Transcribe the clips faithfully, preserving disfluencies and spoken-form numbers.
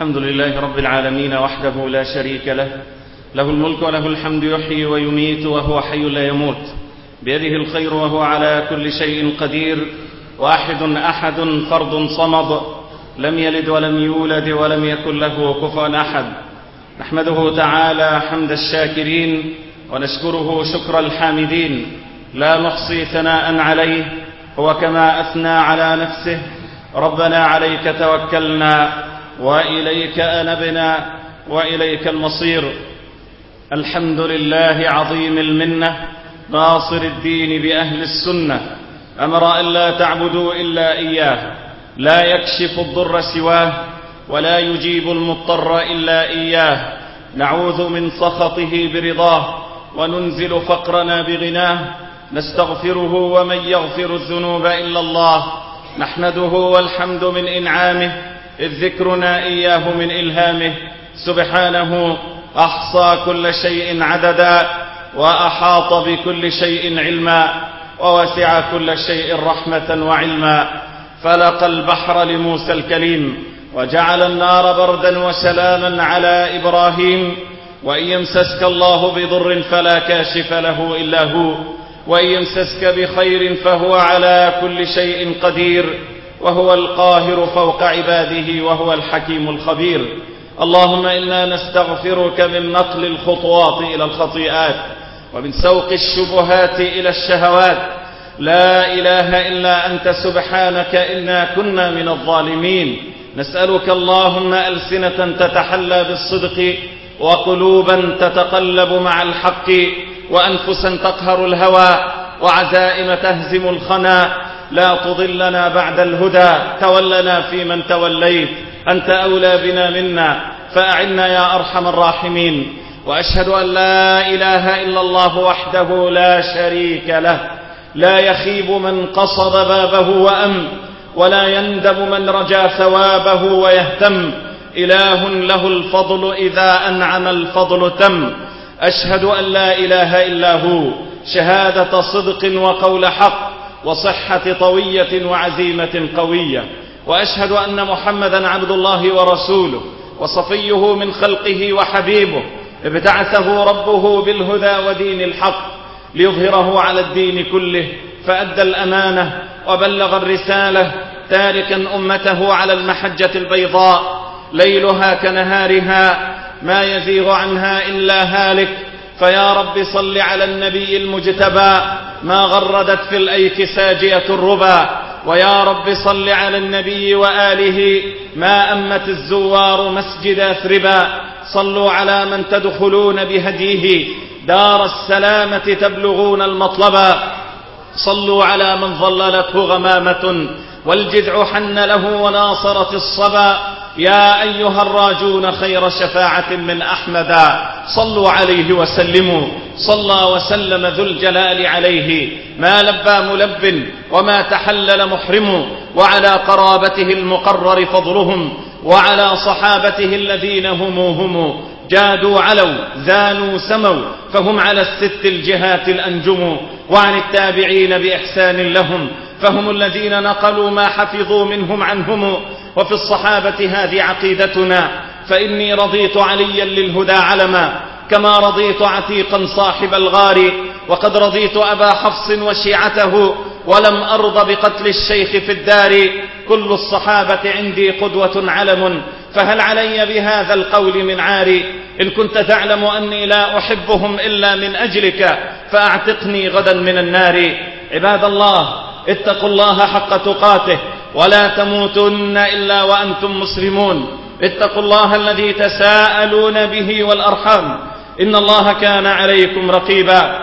الحمد لله رب العالمين وحده لا شريك له، له الملك وله الحمد، يحيي ويميت وهو حي لا يموت، بيده الخير وهو على كل شيء قدير، واحد أحد فرد صمد، لم يلد ولم يولد ولم يكن له كفوا أحد. نحمده تعالى حمد الشاكرين ونشكره شكر الحامدين، لا نحصي ثناء عليه، هو كما أثنى على نفسه. ربنا عليك توكلنا وإليك أنبنا وإليك المصير. الحمد لله عظيم المنة، ناصر الدين بأهل السنة، أمر أن لا تعبدوا إلا إياه، لا يكشف الضر سواه ولا يجيب المضطر إلا إياه. نعوذ من سخطه برضاه وننزل فقرنا بغناه، نستغفره ومن يغفر الذنوب إلا الله. نحمده والحمد من إنعامه، إذ ذكرنا إياه من إلهامه. سبحانه أحصى كل شيء عددا، وأحاط بكل شيء علما، ووسع كل شيء رحمة وعلما. فلق البحر لموسى الكليم، وجعل النار بردا وسلاما على إبراهيم. وإن يمسسك الله بضر فلا كاشف له إلا هو، وإن يمسسك بخير فهو على كل شيء قدير، وهو القاهر فوق عباده، وهو الحكيم الخبير. اللهم إنا نستغفرك من نقل الخطوات إلى الخطيئات، ومن سوق الشبهات إلى الشهوات. لا إله إلا أنت سبحانك إنا كنا من الظالمين. نسألك اللهم ألسنة تتحلى بالصدق، وقلوبا تتقلب مع الحق، وأنفسا تقهر الهوى، وعزائم تهزم الخنا. لا تضلنا بعد الهدى، تولنا فيمن توليت، أنت أولى بنا منا، فأعنا يا أرحم الراحمين. وأشهد أن لا إله إلا الله وحده لا شريك له، لا يخيب من قصد بابه وأم، ولا يندم من رجا ثوابه ويهتم. إله له الفضل إذا أنعم الفضل تم. أشهد أن لا إله إلا هو، شهادة صدق وقول حق، وصحة طوية وعزيمة قوية. وأشهد أن محمدا عبد الله ورسوله، وصفيه من خلقه وحبيبه، ابتعثه ربه بالهدى ودين الحق ليظهره على الدين كله، فأدى الأمانة وبلغ الرسالة، تاركا أمته على المحجة البيضاء، ليلها كنهارها، ما يزيغ عنها إلا هالك. فيا رب صل على النبي المجتبى، ما غردت في الأيك ساجية الربا. ويا رب صل على النبي وآله، ما أمت الزوار مسجد أثربا. صلوا على من تدخلون بهديه دار السلامة تبلغون المطلبا. صلوا على من ظللته غمامة والجذع حن له وناصرت الصبا. يا أيها الراجون خير شفاعة من أحمدا، صلوا عليه وسلموا. صلى وسلم ذو الجلال عليه، ما لبى ملب وما تحلل محرم. وعلى قرابته المقرر فضلهم، وعلى صحابته الذين هم هم جادوا علوا ذانوا سموا، فهم على الست الجهات الأنجم. وعن التابعين بإحسان لهم، فهم الذين نقلوا ما حفظوا منهم عنهم. وفي الصحابة هذه عقيدتنا، فإني رضيت عليا للهدى علما، كما رضيت عتيقا صاحب الغار. وقد رضيت أبا حفص وشيعته، ولم أرض بقتل الشيخ في الدار. كل الصحابة عندي قدوة علم، فهل علي بهذا القول من عار؟ إن كنت تعلم أني لا أحبهم إلا من أجلك، فأعتقني غدا من النار. عباد الله، اتقوا الله حق تقاته، ولا تموتن إلا وأنتم مسلمون. اتقوا الله الذي تساءلون به والأرحام، إن الله كان عليكم رقيبا.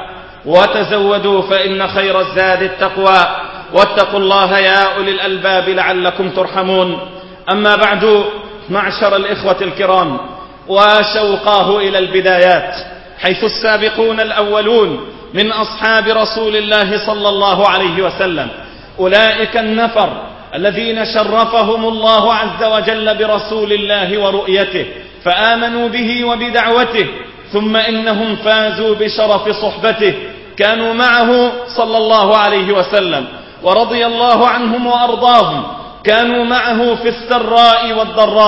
وتزودوا فإن خير الزاد التقوى، واتقوا الله يا أولي الألباب لعلكم ترحمون. أما بعد، معشر الإخوة الكرام، وشوقاه إلى البدايات، حيث السابقون الأولون من أصحاب رسول الله صلى الله عليه وسلم، أولئك النفر الذين شرفهم الله عز وجل برسول الله ورؤيته، فآمنوا به وبدعوته، ثم إنهم فازوا بشرف صحبته. كانوا معه صلى الله عليه وسلم، ورضي الله عنهم وأرضاهم. كانوا معه في السراء والضراء،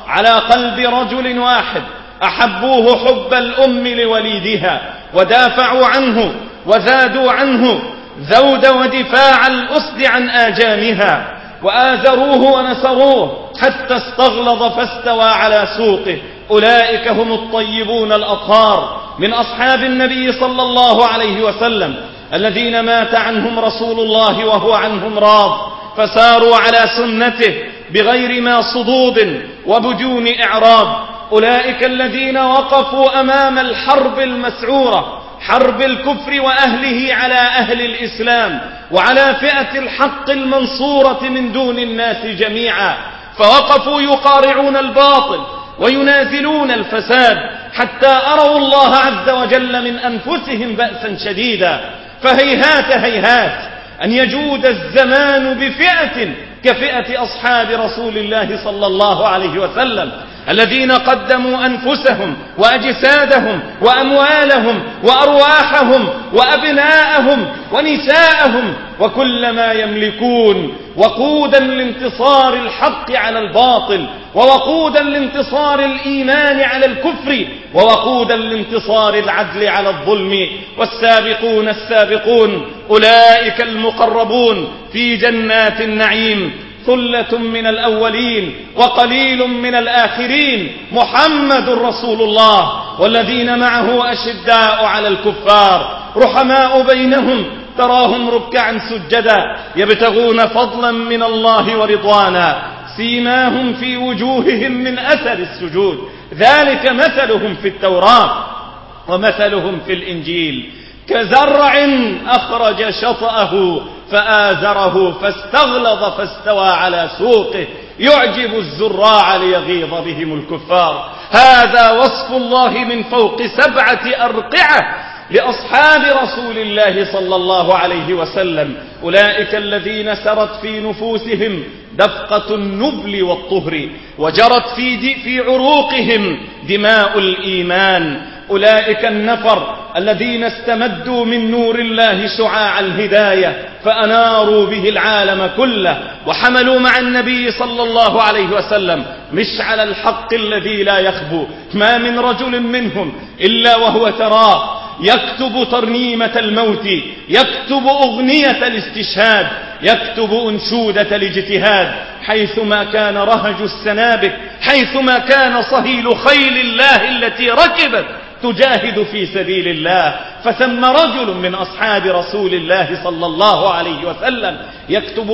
على قلب رجل واحد، أحبوه حب الأم لوليدها، ودافعوا عنه وزادوا عنه ذود ودفاع الأسد عن آجامها، وآزروه ونصروه حتى استغلظ فاستوى على سوقه. أولئك هم الطيبون الأطهار من أصحاب النبي صلى الله عليه وسلم، الذين مات عنهم رسول الله وهو عنهم راض، فساروا على سنته بغير ما صدود وبدون إعراض. أولئك الذين وقفوا أمام الحرب المسعورة، حرب الكفر وأهله على أهل الإسلام، وعلى فئة الحق المنصورة من دون الناس جميعا، فوقفوا يقارعون الباطل وينازلون الفساد حتى أروا الله عز وجل من أنفسهم بأسا شديدا. فهيهات هيهات أن يجود الزمان بفئة كفئة أصحاب رسول الله صلى الله عليه وسلم، الذين قدموا أنفسهم وأجسادهم وأموالهم وأرواحهم وأبناءهم ونساءهم وكل ما يملكون وقودا لانتصار الحق على الباطل، ووقودا لانتصار الإيمان على الكفر، ووقودا لانتصار العدل على الظلم. والسابقون السابقون أولئك المقربون في جنات النعيم، ثلة من الأولين وقليل من الآخرين، محمد رسول الله والذين معه أشداء على الكفار رحماء بينهم، تراهم ركعا سجدا يبتغون فضلا من الله ورضوانا، سيماهم في وجوههم من أثر السجود، ذلك مثلهم في التوراة ومثلهم في الإنجيل، كزرع أخرج شطأه فآزره فاستغلظ فاستوى على سوقه يعجب الزراع ليغيظ بهم الكفار. هذا وصف الله من فوق سبعة أرقعة لأصحاب رسول الله صلى الله عليه وسلم. أولئك الذين سرت في نفوسهم دفقة النبل والطهر، وجرت في, في عروقهم دماء الإيمان. أولئك النفر الذين استمدوا من نور الله شعاع الهداية فأناروا به العالم كله، وحملوا مع النبي صلى الله عليه وسلم مشعل الحق الذي لا يخبو. ما من رجل منهم إلا وهو تراه يكتب ترنيمة الموت، يكتب أغنية الاستشهاد، يكتب أنشودة الاجتهاد، حيثما كان رهج السنابك، حيثما كان صهيل خيل الله التي ركبت تجاهد في سبيل الله، فثم رجل من أصحاب رسول الله صلى الله عليه وسلم يكتب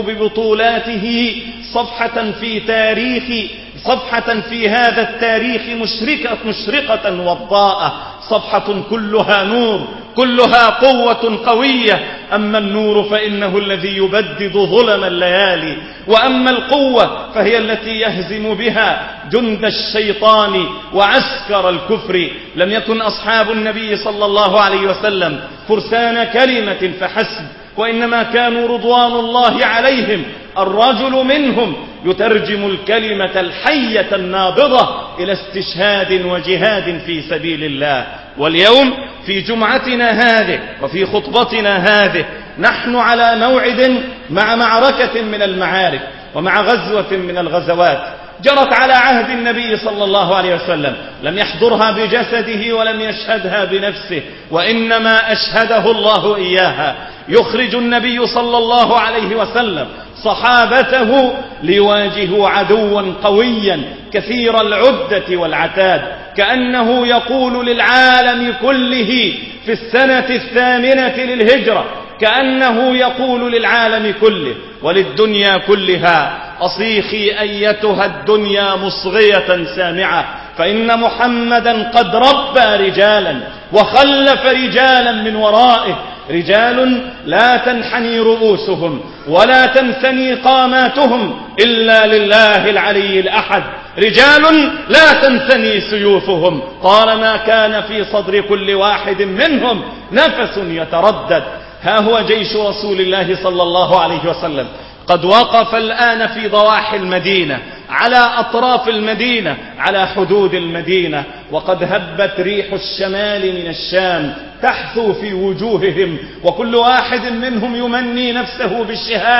ببطولاته صفحة في تاريخ صفحة في هذا التاريخ مشرقة, مشرقة وضاءة، صفحة كلها نور، كلها قوة قوية. أما النور فإنه الذي يبدد ظلم الليالي، وأما القوة فهي التي يهزم بها جند الشيطان وعسكر الكفر. لم يكن أصحاب النبي صلى الله عليه وسلم فرسان كلمة فحسب، وإنما كانوا رضوان الله عليهم الرجل منهم يترجم الكلمة الحية النابضة إلى استشهاد وجهاد في سبيل الله. واليوم في جمعتنا هذه وفي خطبتنا هذه نحن على موعد مع معركة من المعارك ومع غزوة من الغزوات جرت على عهد النبي صلى الله عليه وسلم، لم يحضرها بجسده ولم يشهدها بنفسه، وإنما أشهده الله إياها. يخرج النبي صلى الله عليه وسلم صحابته ليواجهوا عدوا قويا كثير العدة والعتاد، كأنه يقول للعالم كله في السنة الثامنة للهجرة، كأنه يقول للعالم كله وللدنيا كلها: أصيخي أيتها الدنيا مصغية سامعة، فإن محمدا قد ربى رجالا وخلف رجالا من ورائه، رجال لا تنحني رؤوسهم ولا تنثني قاماتهم إلا لله العلي الأحد، رجال لا تنثني سيوفهم طالما كان في صدر كل واحد منهم نفس يتردد. ها هو جيش رسول الله صلى الله عليه وسلم قد وقف الآن في ضواحي المدينة، على أطراف المدينة، على حدود المدينة، وقد هبت ريح الشمال من الشام تحثو في وجوههم، وكل واحد منهم يمني نفسه بالشهادة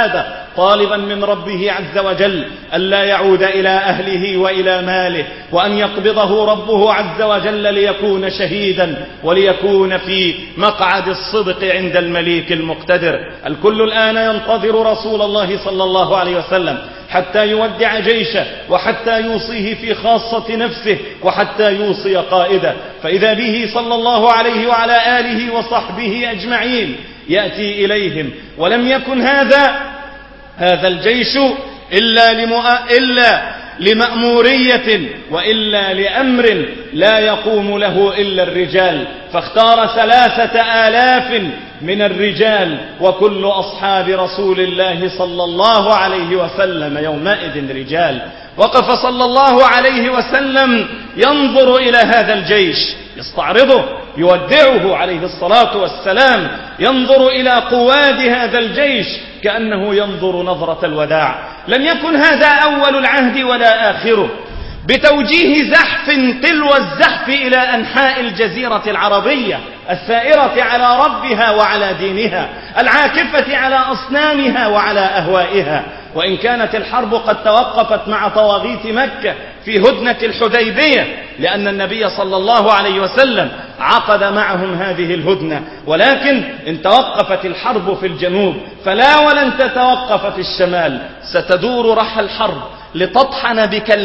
طالبا من ربه عز وجل ألا يعود إلى أهله وإلى ماله، وأن يقبضه ربه عز وجل ليكون شهيدا وليكون في مقعد الصدق عند المليك المقتدر. الكل الآن ينتظر رسول الله صلى الله عليه وسلم حتى يودع جيشه، وحتى يوصيه في خاصة نفسه، وحتى يوصي قائده. فإذا به صلى الله عليه وعلى آله وصحبه أجمعين يأتي إليهم، ولم يكن هذا هذا الجيش إلا, لمؤ... إلا لمأمورية وإلا لأمر لا يقوم له إلا الرجال، فاختار ثلاثة آلاف من الرجال، وكل أصحاب رسول الله صلى الله عليه وسلم يومئذ رجال. وقف صلى الله عليه وسلم ينظر إلى هذا الجيش، يستعرضه، يودعه عليه الصلاة والسلام، ينظر إلى قواد هذا الجيش كأنه ينظر نظرة الوداع. لم يكن هذا أول العهد ولا آخره، بتوجيه زحف تلو الزحف إلى أنحاء الجزيرة العربية الثائرة على ربها وعلى دينها، العاكفة على أصنامها وعلى أهوائها. وإن كانت الحرب قد توقفت مع طواغيت مكة في هدنة الحديبية، لأن النبي صلى الله عليه وسلم عقد معهم هذه الهدنة، ولكن إن توقفت الحرب في الجنوب فلا ولن تتوقف في الشمال. ستدور رحى الحرب لتطحن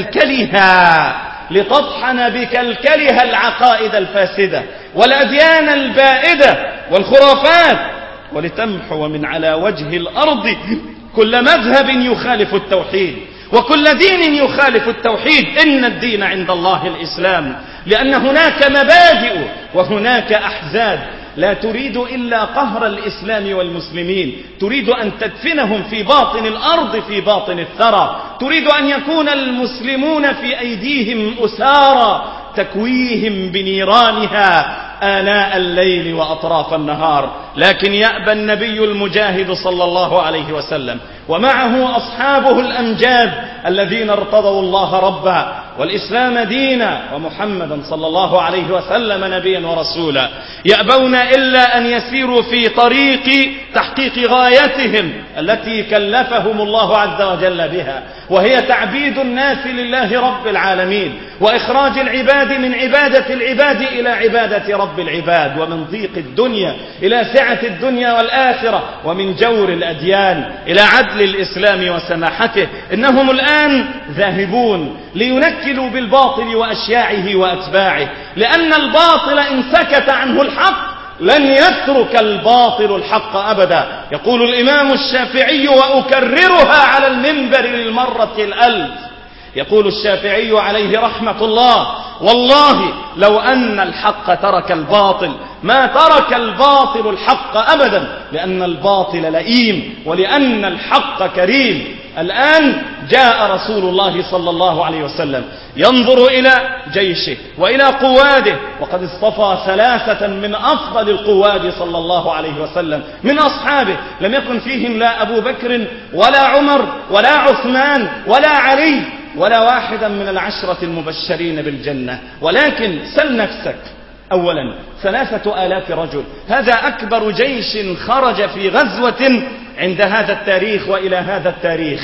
بكلكلها لتطحن بكلكلها العقائد الفاسدة والأديان البائدة والخرافات، ولتمحو من على وجه الأرض كل مذهب يخالف التوحيد وكل دين يخالف التوحيد. إن الدين عند الله الإسلام، لأن هناك مبادئ وهناك أحزاب لا تريد إلا قهر الإسلام والمسلمين، تريد أن تدفنهم في باطن الأرض في باطن الثرى، تريد أن يكون المسلمون في أيديهم أسارى تكويهم بنيرانها آناء الليل وأطراف النهار. لكن يأبى النبي المجاهد صلى الله عليه وسلم ومعه أصحابه الأمجاد الذين ارتضوا الله ربا والإسلام دينا ومحمدا صلى الله عليه وسلم نبيا ورسولا، يأبون إلا أن يسيروا في طريق تحقيق غايتهم التي كلفهم الله عز وجل بها، وهي تعبيد الناس لله رب العالمين، وإخراج العباد من عبادة العباد إلى عبادة رب العباد، ومن ضيق الدنيا إلى سعة الدنيا والآخرة، ومن جور الأديان إلى عدل الإسلام وسماحته. إنهم الآن ذاهبون لينكلوا بالباطل وأشياعه وأتباعه، لأن الباطل إن سكت عنه الحق لن يترك الباطل الحق أبدا. يقول الإمام الشافعي وأكررها على المنبر للمرة الألف، يقول الشافعي عليه رحمة الله: والله لو أن الحق ترك الباطل ما ترك الباطل الحق أبدا، لأن الباطل لئيم ولأن الحق كريم. الآن جاء رسول الله صلى الله عليه وسلم ينظر إلى جيشه وإلى قواده، وقد اصطفى ثلاثة من أفضل القواد صلى الله عليه وسلم من أصحابه، لم يكن فيهم لا أبو بكر ولا عمر ولا عثمان ولا علي ولا واحدا من العشرة المبشرين بالجنة. ولكن سل نفسك أولا، ثلاثة آلاف رجل، هذا أكبر جيش خرج في غزوة عند هذا التاريخ وإلى هذا التاريخ.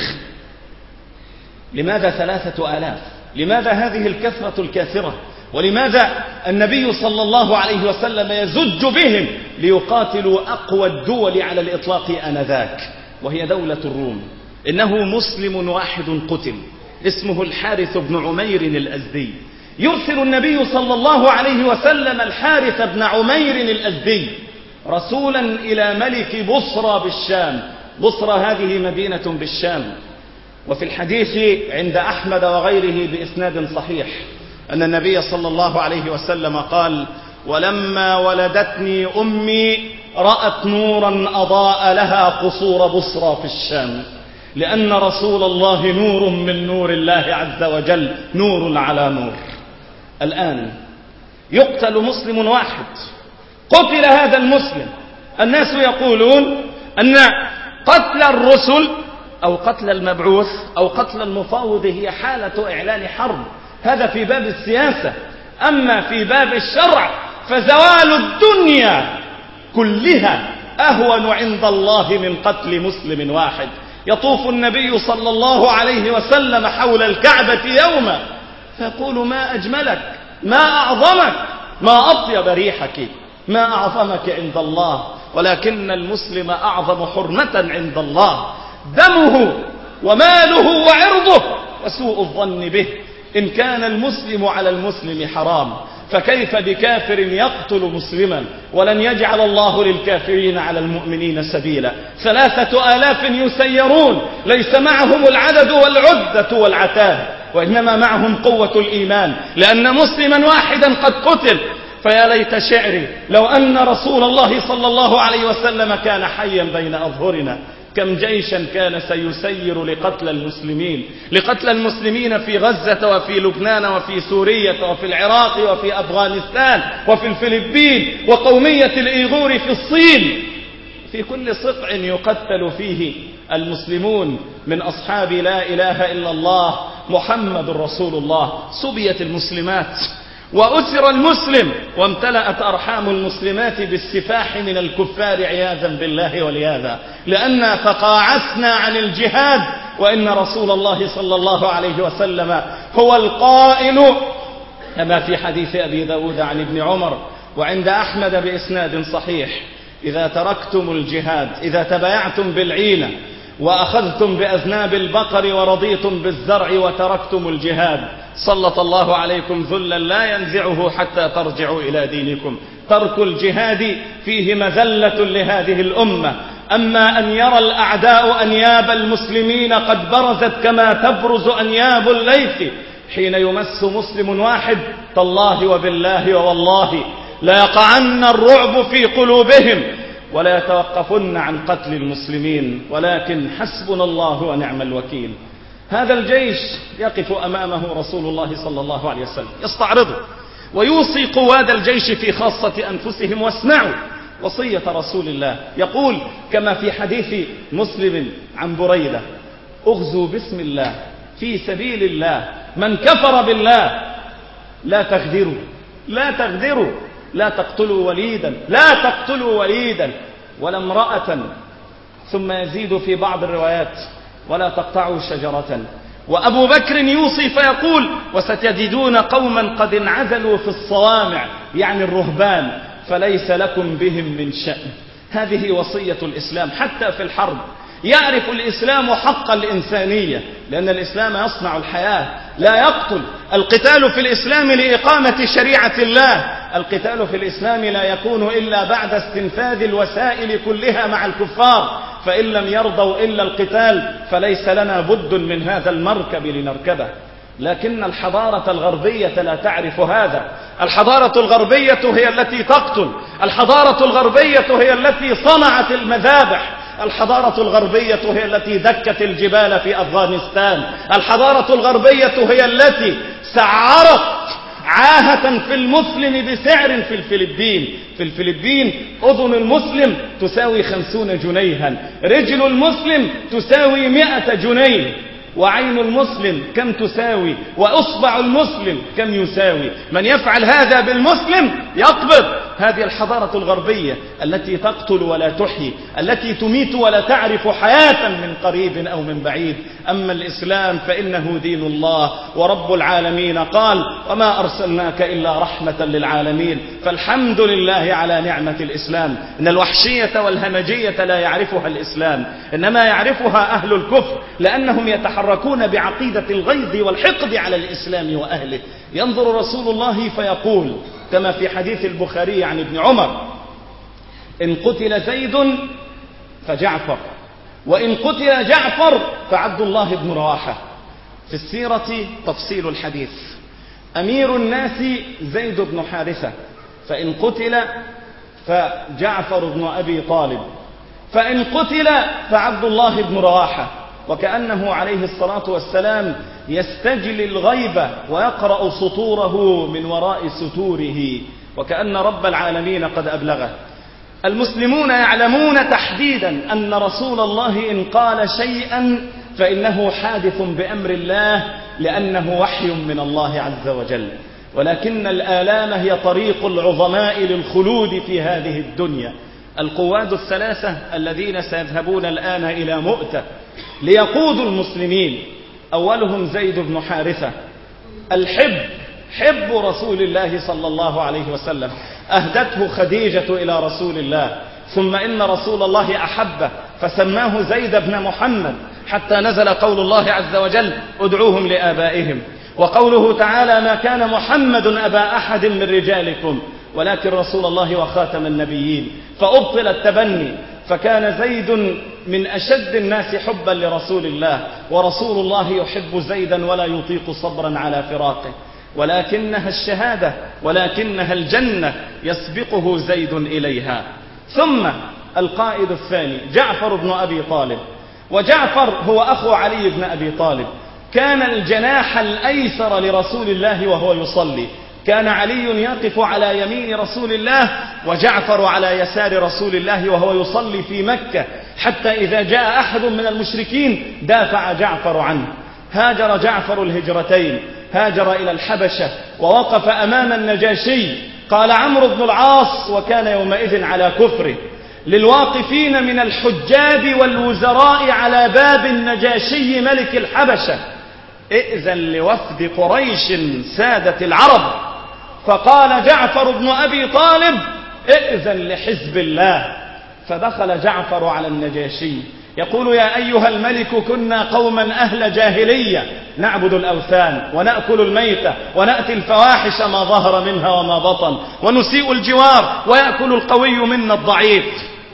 لماذا ثلاثة آلاف؟ لماذا هذه الكثرة الكاثرة؟ ولماذا النبي صلى الله عليه وسلم يزج بهم ليقاتلوا أقوى الدول على الإطلاق آنذاك، وهي دولة الروم؟ إنه مسلم واحد قتل اسمه الحارث بن عمير الأزدي. يرسل النبي صلى الله عليه وسلم الحارث بن عمير الأزدي رسولا إلى ملك بصرى بالشام. بصرى هذه مدينة بالشام، وفي الحديث عند أحمد وغيره بإسناد صحيح أن النبي صلى الله عليه وسلم قال: ولما ولدتني أمي رأت نورا أضاء لها قصور بصرى في الشام، لأن رسول الله نور من نور الله عز وجل، نور على نور. الآن يقتل مسلم واحد، قتل هذا المسلم. الناس يقولون أن قتل الرسل أو قتل المبعوث أو قتل المفاوض هي حالة إعلان حرب، هذا في باب السياسة. أما في باب الشرع فزوال الدنيا كلها أهون عند الله من قتل مسلم واحد. يطوف النبي صلى الله عليه وسلم حول الكعبة يوما فيقول ما أجملك، ما أعظمك، ما أطيب ريحك، ما أعظمك عند الله. ولكن المسلم أعظم حرمة عند الله دمه وماله وعرضه وسوء الظن به. إن كان المسلم على المسلم حرام فكيف بكافر يقتل مسلما؟ ولن يجعل الله للكافرين على المؤمنين سبيلا. ثلاثة آلاف يسيرون ليس معهم العدد والعدة والعتاد، وإنما معهم قوة الإيمان، لأن مسلما واحدا قد قتل. فيا ليت شعري لو أن رسول الله صلى الله عليه وسلم كان حيا بين أظهرنا، كم جيشا كان سيسير لقتل المسلمين لقتل المسلمين في غزة وفي لبنان وفي سوريا وفي العراق وفي أفغانستان وفي الفلبين وقومية الإيغور في الصين. في كل صقع يقتل فيه المسلمون من أصحاب لا إله إلا الله محمد رسول الله. سبيت المسلمات وأسر المسلم وامتلأت أرحام المسلمات بالسفاح من الكفار عياذا بالله والعياذا، لأننا تقاعسنا عن الجهاد. وإن رسول الله صلى الله عليه وسلم هو القائل كما في حديث أبي داود عن ابن عمر وعند أحمد بإسناد صحيح: إذا تركتم الجهاد، إذا تبايعتم بالعينة وأخذتم بأذناب البقر ورضيتم بالزرع وتركتم الجهاد، سلط الله عليكم ذلا لا ينزعه حتى ترجعوا إلى دينكم. ترك الجهاد فيه مذلة لهذه الأمة. أما أن يرى الأعداء أنياب المسلمين قد برزت كما تبرز أنياب الليث حين يمس مسلم واحد، تالله وبالله ووالله لا يقعن الرعب في قلوبهم ولا يتوقفن عن قتل المسلمين، ولكن حسبنا الله ونعم الوكيل. هذا الجيش يقف أمامه رسول الله صلى الله عليه وسلم يستعرضه ويوصي قواد الجيش في خاصة أنفسهم. واسمعوا وصية رسول الله، يقول كما في حديث مسلم عن بريدة: اغزوا بسم الله في سبيل الله، من كفر بالله لا تغدروا لا تغدروا لا تقتلوا وليدا لا تقتلوا وليدا ولا امرأة. ثم يزيد في بعض الروايات: ولا تقطعوا شجرة. وأبو بكر يوصي فيقول: وستجدون قوما قد انعزلوا في الصوامع، يعني الرهبان، فليس لكم بهم من شأن. هذه وصية الإسلام حتى في الحرب. يعرف الإسلام حق الإنسانية، لأن الإسلام يصنع الحياة لا يقتل. القتال في الإسلام لإقامة شريعة الله. القتال في الإسلام لا يكون إلا بعد استنفاذ الوسائل كلها مع الكفار، فإن لم يرضوا إلا القتال فليس لنا بد من هذا المركب لنركبه. لكن الحضارة الغربية لا تعرف هذا. الحضارة الغربية هي التي تقتل. الحضارة الغربية هي التي صنعت المذابح. الحضارة الغربية هي التي دكت الجبال في أفغانستان. الحضارة الغربية هي التي سعرت عاهة في المسلم بسعر في الفلبين. في الفلبين أذن المسلم تساوي خمسون جنيها، رجل المسلم تساوي مئة جنيه. وعين المسلم كم تساوي؟ وأصبع المسلم كم يساوي؟ من يفعل هذا بالمسلم يقبض. هذه الحضارة الغربية التي تقتل ولا تحيي، التي تميت ولا تعرف حياة من قريب أو من بعيد. أما الإسلام فإنه دين الله، ورب العالمين قال: وما أرسلناك إلا رحمة للعالمين. فالحمد لله على نعمة الإسلام. إن الوحشية والهمجية لا يعرفها الإسلام، إنما يعرفها أهل الكفر، لأنهم يتحركون بعقيدة الغيظ والحقد على الإسلام وأهله. ينظر رسول الله فيقول كما في حديث البخاري عن ابن عمر: إن قتل زيد فجعفر، وإن قتل جعفر فعبد الله بن رواحة. في السيرة تفصيل الحديث: أمير الناس زيد بن حارثة، فإن قتل فجعفر بن أبي طالب، فإن قتل فعبد الله بن رواحة. وكأنه عليه الصلاة والسلام يستجلي الغيبة ويقرأ سطوره من وراء ستوره، وكأن رب العالمين قد أبلغه. المسلمون يعلمون تحديدا أن رسول الله إن قال شيئا فإنه حادث بأمر الله، لأنه وحي من الله عز وجل. ولكن الآلام هي طريق العظماء للخلود في هذه الدنيا. القواد الثلاثة الذين سيذهبون الآن إلى مؤتة ليقودوا المسلمين. أولهم زيد بن حارثة الحب، حب رسول الله صلى الله عليه وسلم، أهدته خديجة إلى رسول الله، ثم إن رسول الله أحبه فسماه زيد بن محمد، حتى نزل قول الله عز وجل ادعوهم لآبائهم، وقوله تعالى ما كان محمد أبا أحد من رجالكم ولكن رسول الله وخاتم النبيين، فأبطل التبني، فكان زيد من أشد الناس حبا لرسول الله، ورسول الله يحب زيدا ولا يطيق صبرا على فراقه، ولكنها الشهادة ولكنها الجنة يسبقه زيد إليها. ثم القائد الثاني جعفر بن أبي طالب، وجعفر هو أخو علي بن أبي طالب، كان الجناح الأيسر لرسول الله وهو يصلي، كان علي يقف على يمين رسول الله وجعفر على يسار رسول الله وهو يصلي في مكة، حتى إذا جاء أحد من المشركين دافع جعفر عنه. هاجر جعفر الهجرتين، هاجر إلى الحبشة ووقف أمام النجاشي، قال عمرو بن العاص وكان يومئذ على كفره للواقفين من الحجاج والوزراء على باب النجاشي ملك الحبشة ائذن لوفد قريش سادة العرب، فقال جعفر بن أبي طالب ائذن لحزب الله، فدخل جعفر على النجاشي يقول يا أيها الملك كنا قوما أهل جاهلية نعبد الأوثان ونأكل الميتة ونأتي الفواحش ما ظهر منها وما بطن ونسيء الجوار ويأكل القوي منا الضعيف،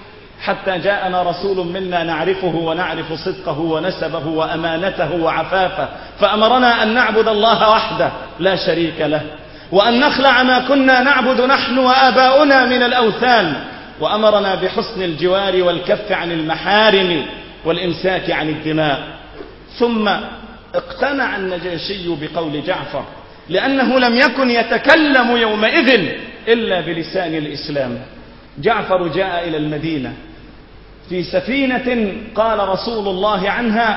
حتى جاءنا رسول منا نعرفه ونعرف صدقه ونسبه وأمانته وعفافه، فأمرنا أن نعبد الله وحده لا شريك له، وأن نخلع ما كنا نعبد نحن وآباؤنا من الأوثان، وأمرنا بحسن الجوار والكف عن المحارم والإمساك عن الدماء. ثم اقتنع النجاشي بقول جعفر، لأنه لم يكن يتكلم يومئذ إلا بلسان الإسلام. جعفر جاء إلى المدينة في سفينة قال رسول الله عنها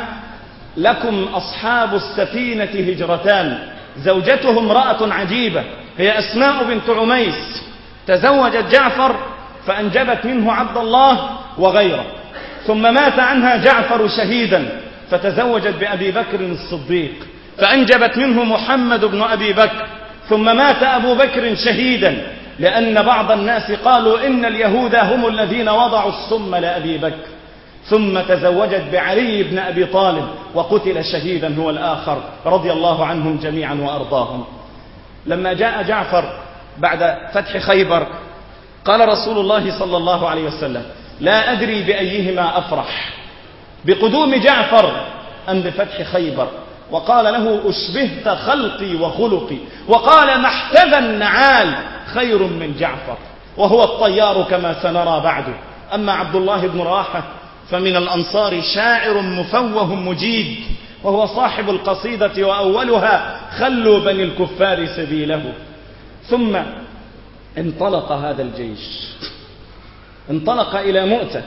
لكم أصحاب السفينة هجرتان، زوجته امرأة عجيبة هي أسماء بنت عميس، تزوجت جعفر فأنجبت منه عبد الله وغيره، ثم مات عنها جعفر شهيدا فتزوجت بأبي بكر الصديق فأنجبت منه محمد بن أبي بكر، ثم مات أبو بكر شهيدا، لأن بعض الناس قالوا إن اليهود هم الذين وضعوا السم لأبي بكر، ثم تزوجت بعلي بن أبي طالب وقتل شهيدا هو الآخر رضي الله عنهم جميعا وأرضاهم. لما جاء جعفر بعد فتح خيبر قال رسول الله صلى الله عليه وسلم لا أدري بأيهما أفرح، بقدوم جعفر أم بفتح خيبر، وقال له أشبهت خلقي وخلقي، وقال ما احتذى النعال خير من جعفر، وهو الطيار كما سنرى بعده. أما عبد الله بن رواحة فمن الأنصار شاعر مفوه مجيد، وهو صاحب القصيدة وأولها خلوا بني الكفار سبيله. ثم انطلق هذا الجيش، انطلق إلى مؤتة،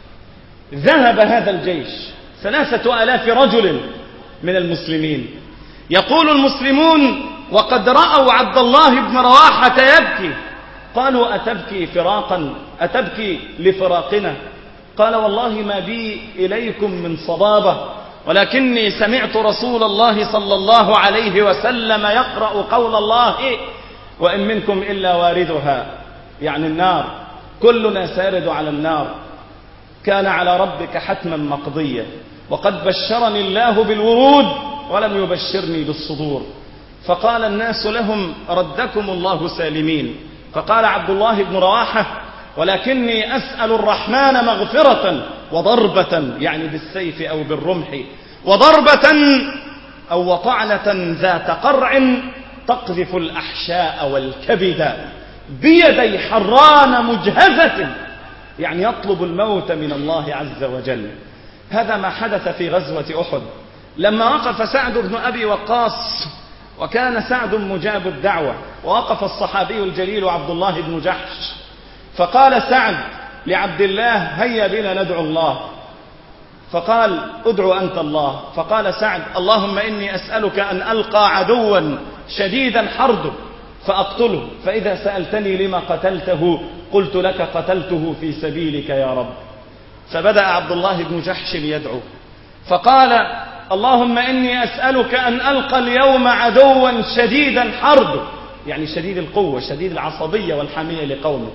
ذهب هذا الجيش ثلاثة آلاف رجل من المسلمين، يقول المسلمون وقد رأوا عبد الله بن رواحة يبكي، قالوا أتبكي فراقا أتبكي لفراقنا؟ قال والله ما بي إليكم من صبابة، ولكني سمعت رسول الله صلى الله عليه وسلم يقرأ قول الله وإن منكم إلا واردها، يعني النار، كلنا سارد على النار، كان على ربك حتما مقضيا، وقد بشرني الله بالورود ولم يبشرني بالصدور. فقال الناس لهم ردكم الله سالمين، فقال عبد الله بن رواحة ولكني أسأل الرحمن مغفرة وضربة، يعني بالسيف أو بالرمح، وضربة أو وطعنة ذات قرع تقذف الأحشاء والكبد بيدي حران مجهزة، يعني يطلب الموت من الله عز وجل. هذا ما حدث في غزوة أحد لما وقف سعد بن أبي وقاص، وكان سعد مجاب الدعوة، ووقف الصحابي الجليل عبد الله بن جحش، فقال سعد لعبد الله هيا بنا ندعو الله، فقال ادعو أنت الله، فقال سعد اللهم إني أسألك أن ألقى عدوا شديدا حرده فأقتله، فإذا سألتني لما قتلته قلت لك قتلته في سبيلك يا رب. فبدأ عبد الله بن جحش يدعو، فقال: اللهم إني أسألك أن ألقى اليوم عدوا شديدا حرب، يعني شديد القوة شديد العصبية والحمية لقومه،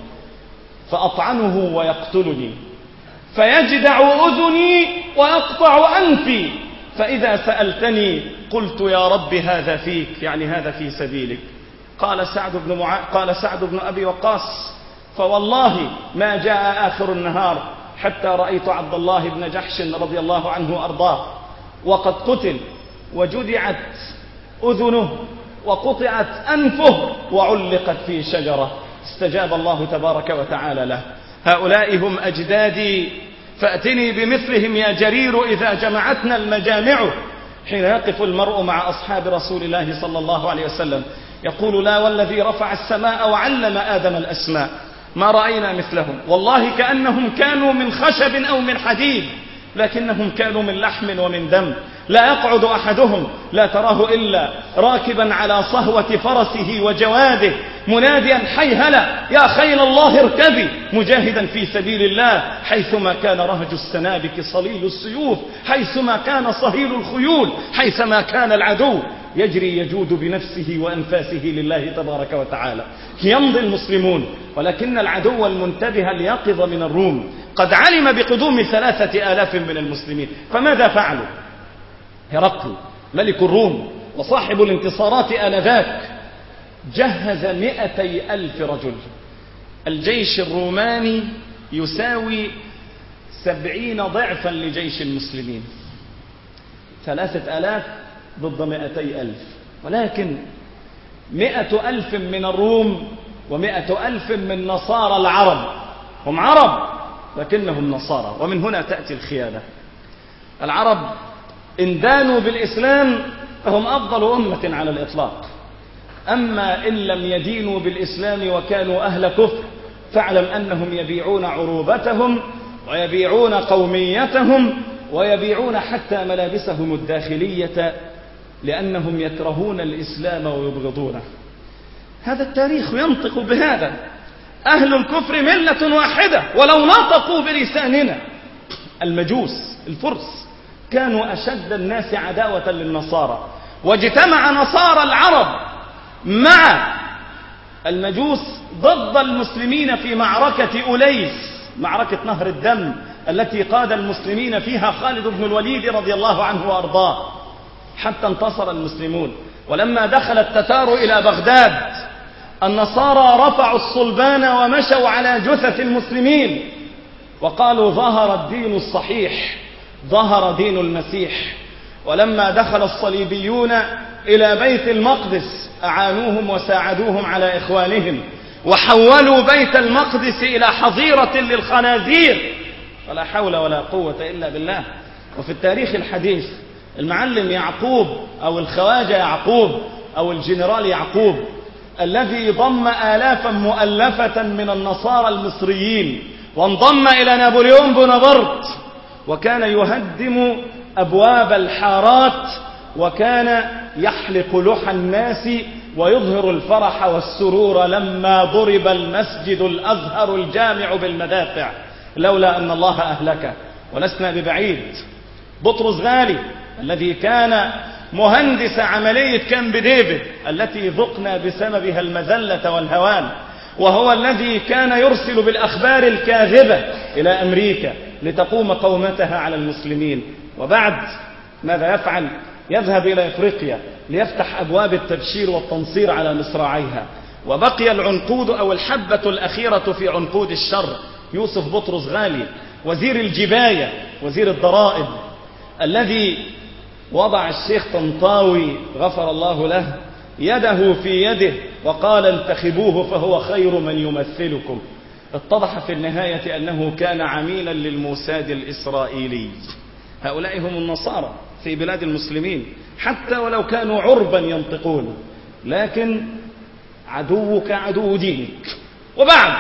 فأطعنه ويقتلني، فيجدع أذني ويقطع أنفي، فإذا سألتني قلت يا رب هذا فيك، يعني هذا في سبيلك. قال سعد بن معا... قال سعد بن أبي وقاص: فوالله ما جاء آخر النهار حتى رأيت عبد الله بن جحش رضي الله عنه وأرضاه وقد قتل، وجدعت أذنه وقطعت أنفه وعلقت في شجرة، استجاب الله تبارك وتعالى له. هؤلاء هم أجدادي، فأتني بمثلهم يا جرير إذا جمعتنا المجامع. حين يقف المرء مع أصحاب رسول الله صلى الله عليه وسلم يقول: لا والذي رفع السماء وعلم آدم الأسماء ما رأينا مثلهم، والله كأنهم كانوا من خشب أو من حديد، لكنهم كانوا من لحم ومن دم. لا يقعد أحدهم لا تراه إلا راكبا على صهوة فرسه وجواده مناديا: حيهلا يا خيل الله اركبي، مجاهدا في سبيل الله، حيثما كان رهج السنابك صليل السيوف، حيثما كان صهيل الخيول، حيثما كان العدو يجري يجود بنفسه وأنفاسه لله تبارك وتعالى. يمضي المسلمون، ولكن العدو المنتبه اليقظ من الروم قد علم بقدوم ثلاثة آلاف من المسلمين، فماذا فعلوا؟ هرقل ملك الروم وصاحب الانتصارات آنذاك جهز مئتي ألف رجل. الجيش الروماني يساوي سبعين ضعفا لجيش المسلمين، ثلاثة آلاف ضد مئتي ألف، ولكن مئة ألف من الروم ومئة ألف من نصارى العرب. هم عرب لكنهم نصارى، ومن هنا تأتي الخيانة. العرب إن دانوا بالإسلام فهم أفضل أمة على الإطلاق، أما إن لم يدينوا بالإسلام وكانوا أهل كفر فاعلم أنهم يبيعون عروبتهم ويبيعون قوميتهم ويبيعون حتى ملابسهم الداخلية، لأنهم يكرهون الإسلام ويبغضونه. هذا التاريخ ينطق بهذا. أهل الكفر ملة واحدة ولو نطقوا بلساننا. المجوس الفرس كانوا أشد الناس عداوة للنصارى، واجتمع نصارى العرب مع المجوس ضد المسلمين في معركة أليس، معركة نهر الدم التي قاد المسلمين فيها خالد بن الوليد رضي الله عنه وأرضاه، حتى انتصر المسلمون. ولما دخل التتار إلى بغداد النصارى رفعوا الصلبان ومشوا على جثث المسلمين وقالوا: ظهر الدين الصحيح، ظهر دين المسيح. ولما دخل الصليبيون إلى بيت المقدس أعانوهم وساعدوهم على إخوانهم، وحولوا بيت المقدس إلى حظيرة للخنازير، ولا حول ولا قوة إلا بالله. وفي التاريخ الحديث المعلم يعقوب أو الخواجة يعقوب أو الجنرال يعقوب الذي ضم آلافا مؤلفة من النصارى المصريين وانضم إلى نابليون بونابرت، وكان يهدم أبواب الحارات، وكان يحلق لحى الناس ويظهر الفرح والسرور لما ضرب المسجد الأزهر الجامع بالمدافع، لولا أن الله أهلكه. ولسنا ببعيد بطرس غالي الذي كان مهندس عملية كامب ديفيد التي ذقنا بسببها المذلة والهوان، وهو الذي كان يرسل بالأخبار الكاذبة إلى أمريكا لتقوم قومتها على المسلمين. وبعد ماذا يفعل؟ يذهب إلى إفريقيا ليفتح أبواب التبشير والتنصير على مصراعيها. وبقي العنقود أو الحبة الأخيرة في عنقود الشر يوسف بطرس غالي وزير الجباية وزير الضرائب، الذي وضع الشيخ طنطاوي غفر الله له يده في يده وقال: انتخبوه فهو خير من يمثلكم. اتضح في النهاية أنه كان عميلا للموساد الإسرائيلي. هؤلاء هم النصارى في بلاد المسلمين، حتى ولو كانوا عربا ينطقون، لكن عدوك عدو دينك. وبعد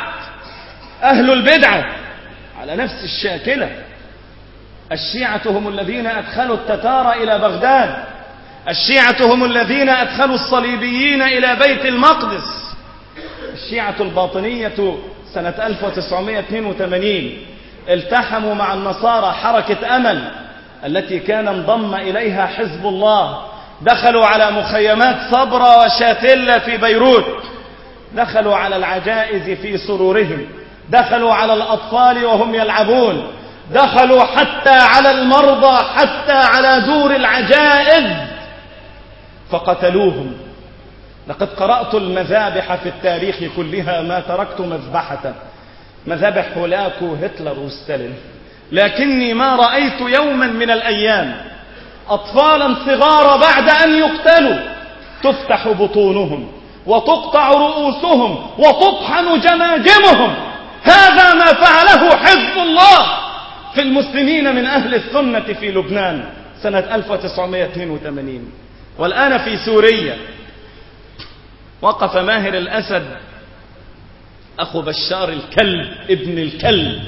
أهل البدعة على نفس الشاكلة. الشيعة هم الذين أدخلوا التتار إلى بغداد، الشيعة هم الذين أدخلوا الصليبيين إلى بيت المقدس. الشيعة الباطنية سنة ألف وتسعمائة واثنين وثمانين التحموا مع النصارى حركة أمل التي كان انضم إليها حزب الله، دخلوا على مخيمات صبرا وشاتيلا في بيروت، دخلوا على العجائز في سرورهم، دخلوا على الأطفال وهم يلعبون، دخلوا حتى على المرضى، حتى على دور العجائز فقتلوهم. لقد قرأت المذابح في التاريخ كلها ما تركت مذبحة، مذابح هولاكو هتلر وستالين، لكني ما رأيت يوما من الأيام أطفالا صغار بعد أن يقتلوا تفتح بطونهم وتقطع رؤوسهم وتطحن جماجمهم. هذا ما فعله حزب الله في المسلمين من أهل السنة في لبنان سنة ألف وتسعمائة واثنين وثمانين. والآن في سوريا وقف ماهر الأسد أخو بشار الكلب ابن الكلب،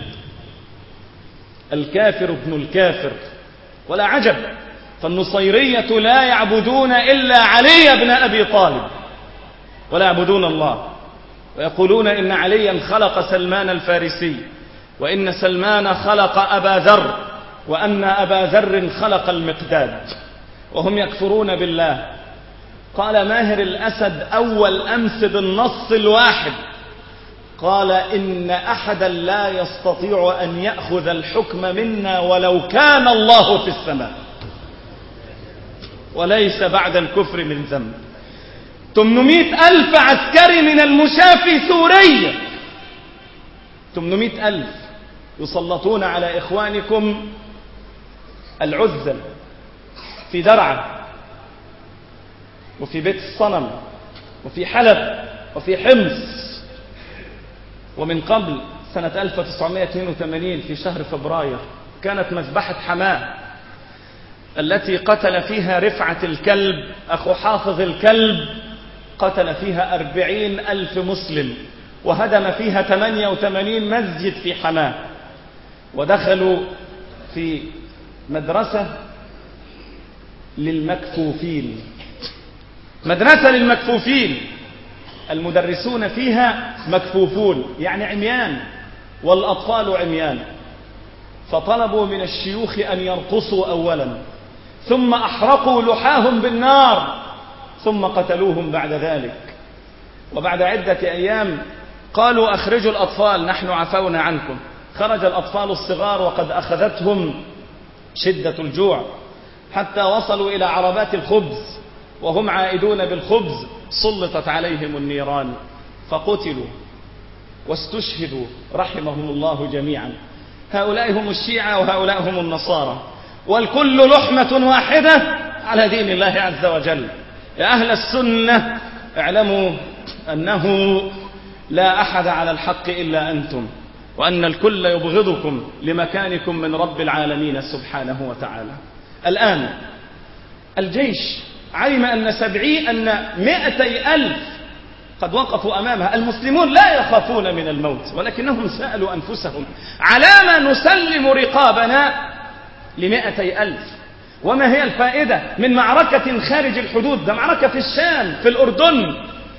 الكافر ابن الكافر. ولا عجب، فالنصيرية لا يعبدون إلا علي بن أبي طالب ولا يعبدون الله، ويقولون إن عليا خلق سلمان الفارسي، وإن سلمان خلق أبا ذر، وأن أبا ذر خلق المقداد، وهم يكفرون بالله. قال ماهر الأسد أول أمس بالنص الواحد، قال إن أحدا لا يستطيع أن يأخذ الحكم منا ولو كان الله في السماء، وليس بعد الكفر من ذنب. ثمانمائة ألف عسكري من المشاة في سوريا، ثمانمائة ألف يسلطون على إخوانكم العزل في درعا وفي بيت الصنم وفي حلب وفي حمص. ومن قبل سنة ألف وتسعمائة واثنين وثمانين في شهر فبراير كانت مذبحة حماه التي قتل فيها رفعة الكلب أخو حافظ الكلب، قتل فيها أربعين ألف مسلم وهدم فيها ثمانية وثمانين مسجد في حماه. ودخلوا في مدرسة للمكفوفين، مدرسة للمكفوفين، المدرسون فيها مكفوفون يعني عميان والأطفال عميان. فطلبوا من الشيوخ أن يرقصوا أولا، ثم أحرقوا لحاهم بالنار، ثم قتلوهم بعد ذلك. وبعد عدة أيام قالوا أخرجوا الأطفال نحن عفونا عنكم. خرج الأطفال الصغار وقد أخذتهم شدة الجوع حتى وصلوا إلى عربات الخبز، وهم عائدون بالخبز سلطت عليهم النيران فقتلوا واستشهدوا رحمهم الله جميعا. هؤلاء هم الشيعة وهؤلاء هم النصارى، والكل لحمة واحدة على دين الله عز وجل. يا أهل السنة اعلموا أنه لا أحد على الحق إلا أنتم، وأن الكل يبغضكم لمكانكم من رب العالمين سبحانه وتعالى. الآن الجيش علم أن سبعين أن مئتي ألف قد وقفوا أمامها. المسلمون لا يخافون من الموت، ولكنهم سألوا أنفسهم على ما نسلم رقابنا لمئتي ألف؟ وما هي الفائدة من معركة خارج الحدود؟ ده معركة في الشام في الأردن.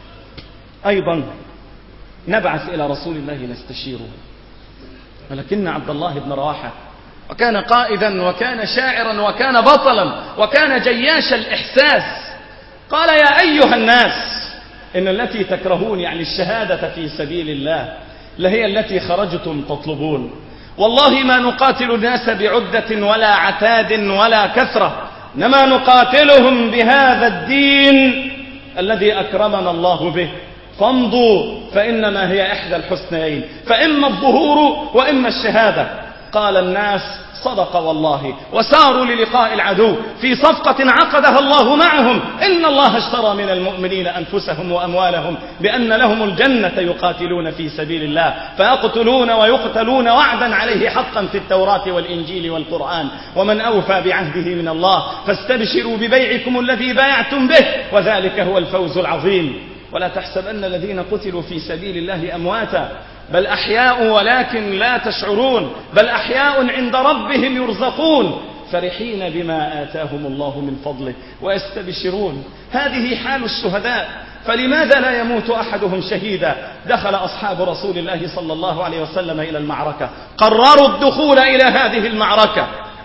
أيضا نبعث إلى رسول الله نستشيره، ولكن عبد الله بن رواحة وكان قائدا وكان شاعرا وكان بطلا وكان جياش الإحساس قال يا أيها الناس إن التي تكرهون يعني الشهادة في سبيل الله لهي التي خرجتم تطلبون. والله ما نقاتل الناس بعدة ولا عتاد ولا كثرة، إنما نقاتلهم بهذا الدين الذي أكرمنا الله به. فامضوا فإنما هي إحدى الحسنيين، فإما الظهور وإما الشهادة. قال الناس صدق والله، وساروا للقاء العدو في صفقة عقدها الله معهم. إن الله اشترى من المؤمنين أنفسهم وأموالهم بأن لهم الجنة يقاتلون في سبيل الله فيقتلون ويقتلون وعدا عليه حقا في التوراة والإنجيل والقرآن، ومن أوفى بعهده من الله فاستبشروا ببيعكم الذي بايعتم به وذلك هو الفوز العظيم. ولا تحسبن الذين قتلوا في سبيل الله أمواتا بل أحياء ولكن لا تشعرون، بل أحياء عند ربهم يرزقون فرحين بما آتاهم الله من فضله ويستبشرون. هذه حال الشهداء، فلماذا لا يموت أحدهم شهيدا؟ دخل أصحاب رسول الله صلى الله عليه وسلم إلى المعركة، قرروا الدخول إلى هذه المعركة،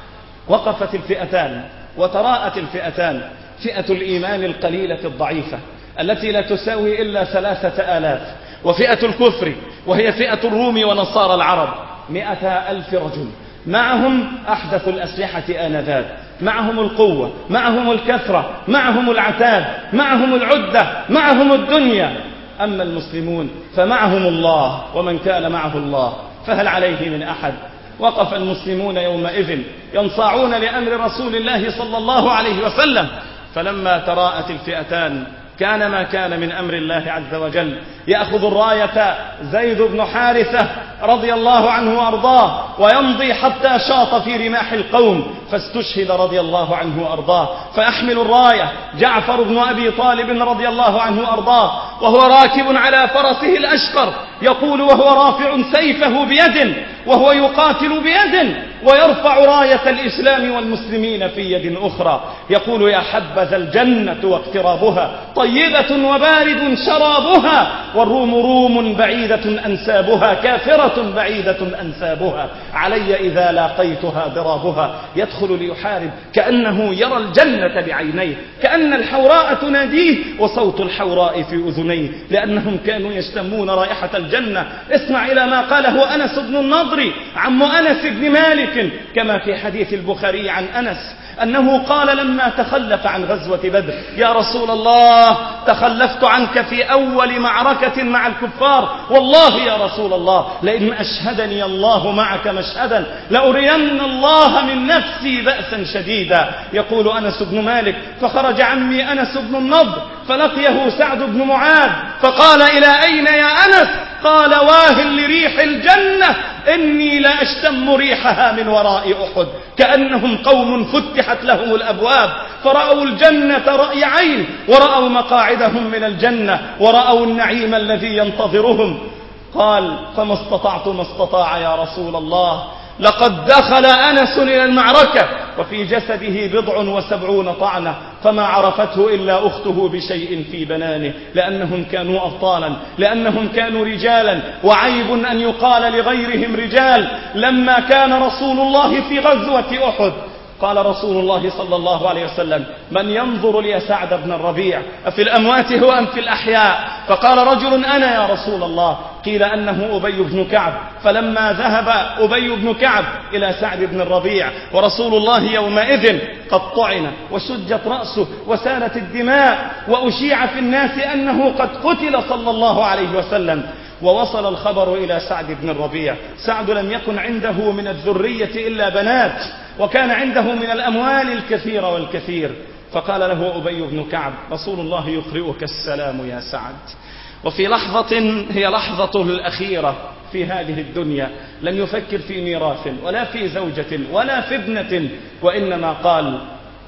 وقفت الفئتان وتراءت الفئتان، فئة الإيمان القليلة الضعيفة التي لا تساوي إلا ثلاثة آلاف، وفئة الكفر وهي فئة الروم ونصارى العرب مئة ألف رجل، معهم أحدث الأسلحة آنذاك، معهم القوة، معهم الكثرة، معهم العتاد، معهم العدة، معهم الدنيا. أما المسلمون فمعهم الله، ومن كان معه الله فهل عليه من أحد؟ وقف المسلمون يومئذ ينصاعون لأمر رسول الله صلى الله عليه وسلم، فلما تراءت الفئتان كان ما كان من أمر الله عز وجل. يأخذ الراية زيد بن حارثة رضي الله عنه وأرضاه ويمضي حتى شاط في رماح القوم فاستشهد رضي الله عنه وأرضاه، فأحمل الراية جعفر بن أبي طالب رضي الله عنه وأرضاه وهو راكب على فرسه الأشقر، يقول وهو رافع سيفه بيد وهو يقاتل بيد ويرفع راية الإسلام والمسلمين في يد أخرى، يقول يا حبذا الجنة واقترابها طيبة وبارد شرابها، والروم روم بعيدة أنسابها كافرة بعيدة أنسابها، علي إذا لاقيتها ضرابها. يدخل ليحارب كأنه يرى الجنة بعينيه، كأن الحوراء تناديه وصوت الحوراء في أذنيه، لأنهم كانوا يشتمون رائحة الجنة. اسمع إلى ما قاله أنس بن النضر عم أنس بن مالك كما في حديث البخاري عن أنس أنه قال لما تخلف عن غزوة بدر: يا رسول الله تخلفت عنك في أول معركة مع الكفار، والله يا رسول الله لئن أشهدني الله معك مشهدا لأرين الله من نفسي بأسا شديدا. يقول أنس بن مالك: فخرج عمي أنس بن النضر فلقيه سعد بن معاذ فقال: إلى أين يا أنس؟ قال: واهل لريح الجنة إني لا أشتم ريحها من وراء أحد. كأنهم قوم فتحت لهم الأبواب فرأوا الجنة رأي عين، ورأوا مقاعدهم من الجنة، ورأوا النعيم الذي ينتظرهم. قال: فما استطعت ما استطاع يا رسول الله. لقد دخل أنس إلى المعركة وفي جسده بضع وسبعون طعنة فما عرفته إلا أخته بشيء في بنانه، لأنهم كانوا أبطالا، لأنهم كانوا رجالا، وعيب أن يقال لغيرهم رجال. لما كان رسول الله في غزوة أحد قال رسول الله صلى الله عليه وسلم: من ينظر لي سعد بن الربيع أفي الأموات هو أم في الأحياء؟ فقال رجل: أنا يا رسول الله. قيل أنه أبي بن كعب. فلما ذهب أبي بن كعب إلى سعد بن الربيع ورسول الله يومئذ قد طعن وشجت رأسه وسالت الدماء وأشيع في الناس أنه قد قتل صلى الله عليه وسلم، ووصل الخبر إلى سعد بن الربيع. سعد لم يكن عنده من الذرية إلا بنات، وكان عنده من الأموال الكثير والكثير. فقال له أبي بن كعب: رسول الله يقرئك السلام يا سعد. وفي لحظة هي لحظته الأخيرة في هذه الدنيا لم يفكر في ميراث ولا في زوجة ولا في ابنة، وإنما قال: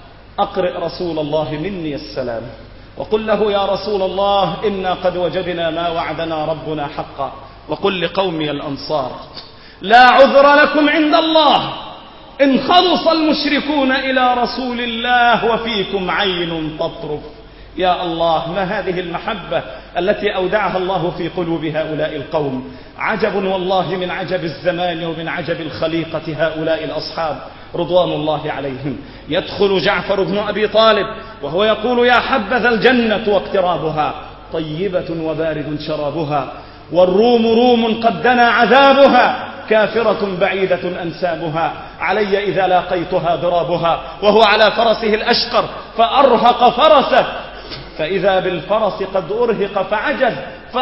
أقرئ رسول الله مني السلام وقل له: يا رسول الله إنا قد وجدنا ما وعدنا ربنا حقا، وقل لقومي الأنصار: لا عذر لكم عند الله إن خلص المشركون إلى رسول الله وفيكم عين تطرف. يا الله، ما هذه المحبة التي أودعها الله في قلوب هؤلاء القوم. عجب والله من عجب الزمان ومن عجب الخليقة هؤلاء الأصحاب رضوان الله عليهم. يدخل جعفر بن أبي طالب وهو يقول: يا حبذا الجنة واقترابها طيبة وبارد شرابها، والروم روم قد دنا عذابها كافرة بعيدة أنسابها، علي إذا لاقيتها ضرابها. وهو على فرسه الأشقر فأرهق فرسه، فإذا بالفرس قد أرهق فعجز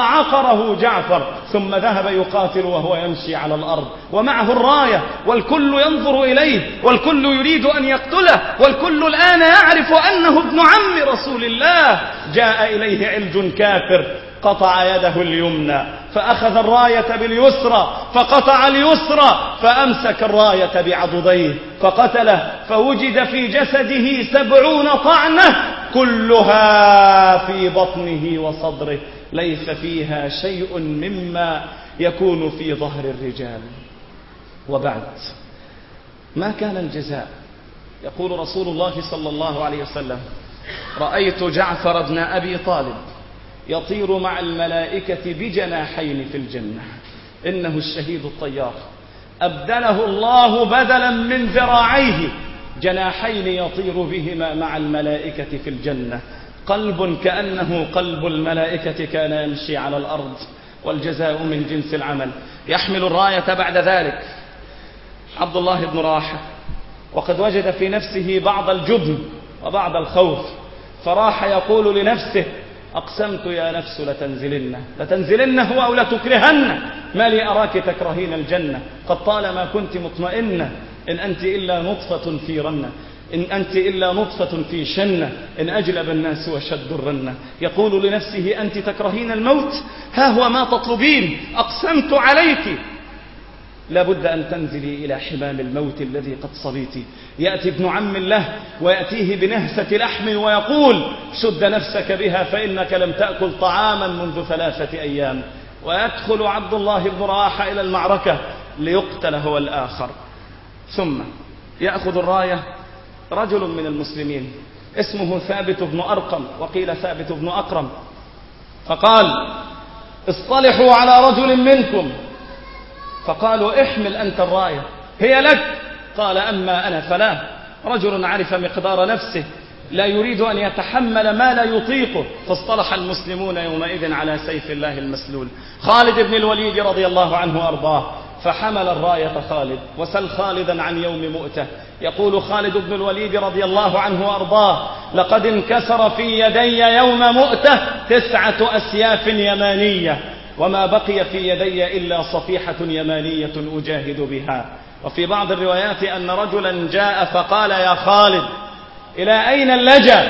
فعقره جعفر، ثم ذهب يقاتل وهو يمشي على الأرض ومعه الراية، والكل ينظر إليه، والكل يريد أن يقتله، والكل الآن يعرف أنه ابن عم رسول الله. جاء إليه علج كافر قطع يده اليمنى فأخذ الراية باليسرى فقطع اليسرى فأمسك الراية بعضديه فقتله، فوجد في جسده سبعون طعنة كلها في بطنه وصدره، ليس فيها شيء مما يكون في ظهر الرجال. وبعد، ما كان الجزاء؟ يقول رسول الله صلى الله عليه وسلم: رأيت جعفر بن أبي طالب يطير مع الملائكة بجناحين في الجنة، إنه الشهيد الطيار، أبدله الله بدلا من ذراعيه جناحين يطير بهما مع الملائكة في الجنة، قلب كأنه قلب الملائكة كان يمشي على الأرض، والجزاء من جنس العمل. يحمل الراية بعد ذلك عبد الله بن رواحة، وقد وجد في نفسه بعض الجبن وبعض الخوف، فراح يقول لنفسه: أقسمت يا نفس لتنزلن لتنزلن هو أو لتكرهن، ما لي أراك تكرهين الجنة، قد طالما كنت مطمئنة، إن أنت إلا نطفة في رنة، إن أنت إلا نطفة في شنة، إن أجلب الناس وشد الرنة. يقول لنفسه: أنت تكرهين الموت، ها هو ما تطلبين، أقسمت عليك، لابد أن تنزلي إلى حمام الموت الذي قد صليت. يأتي ابن عم له ويأتيه بنهسة لحم ويقول: شد نفسك بها فإنك لم تأكل طعاما منذ ثلاثة أيام. ويدخل عبد الله بن رواحة إلى المعركة ليقتل هو الآخر. ثم يأخذ الراية رجل من المسلمين اسمه ثابت بن أرقم، وقيل ثابت بن أقرم، فقال: اصطلحوا على رجل منكم. فقالوا: احمل أنت الراية، هي لك. قال: أما أنا فلا. رجل عرف مقدار نفسه، لا يريد أن يتحمل ما لا يطيقه، فاصطلح المسلمون يومئذ على سيف الله المسلول. خالد بن الوليد رضي الله عنه وأرضاه، فحمل الراية خالد. وسل خالدا عن يوم مؤتة، يقول خالد بن الوليد رضي الله عنه وأرضاه: لقد انكسر في يدي يوم مؤتة تسعة أسياف يمانية، وما بقي في يدي إلا صفيحة يمانية أجاهد بها. وفي بعض الروايات أن رجلا جاء فقال: يا خالد، إلى أين اللجأ؟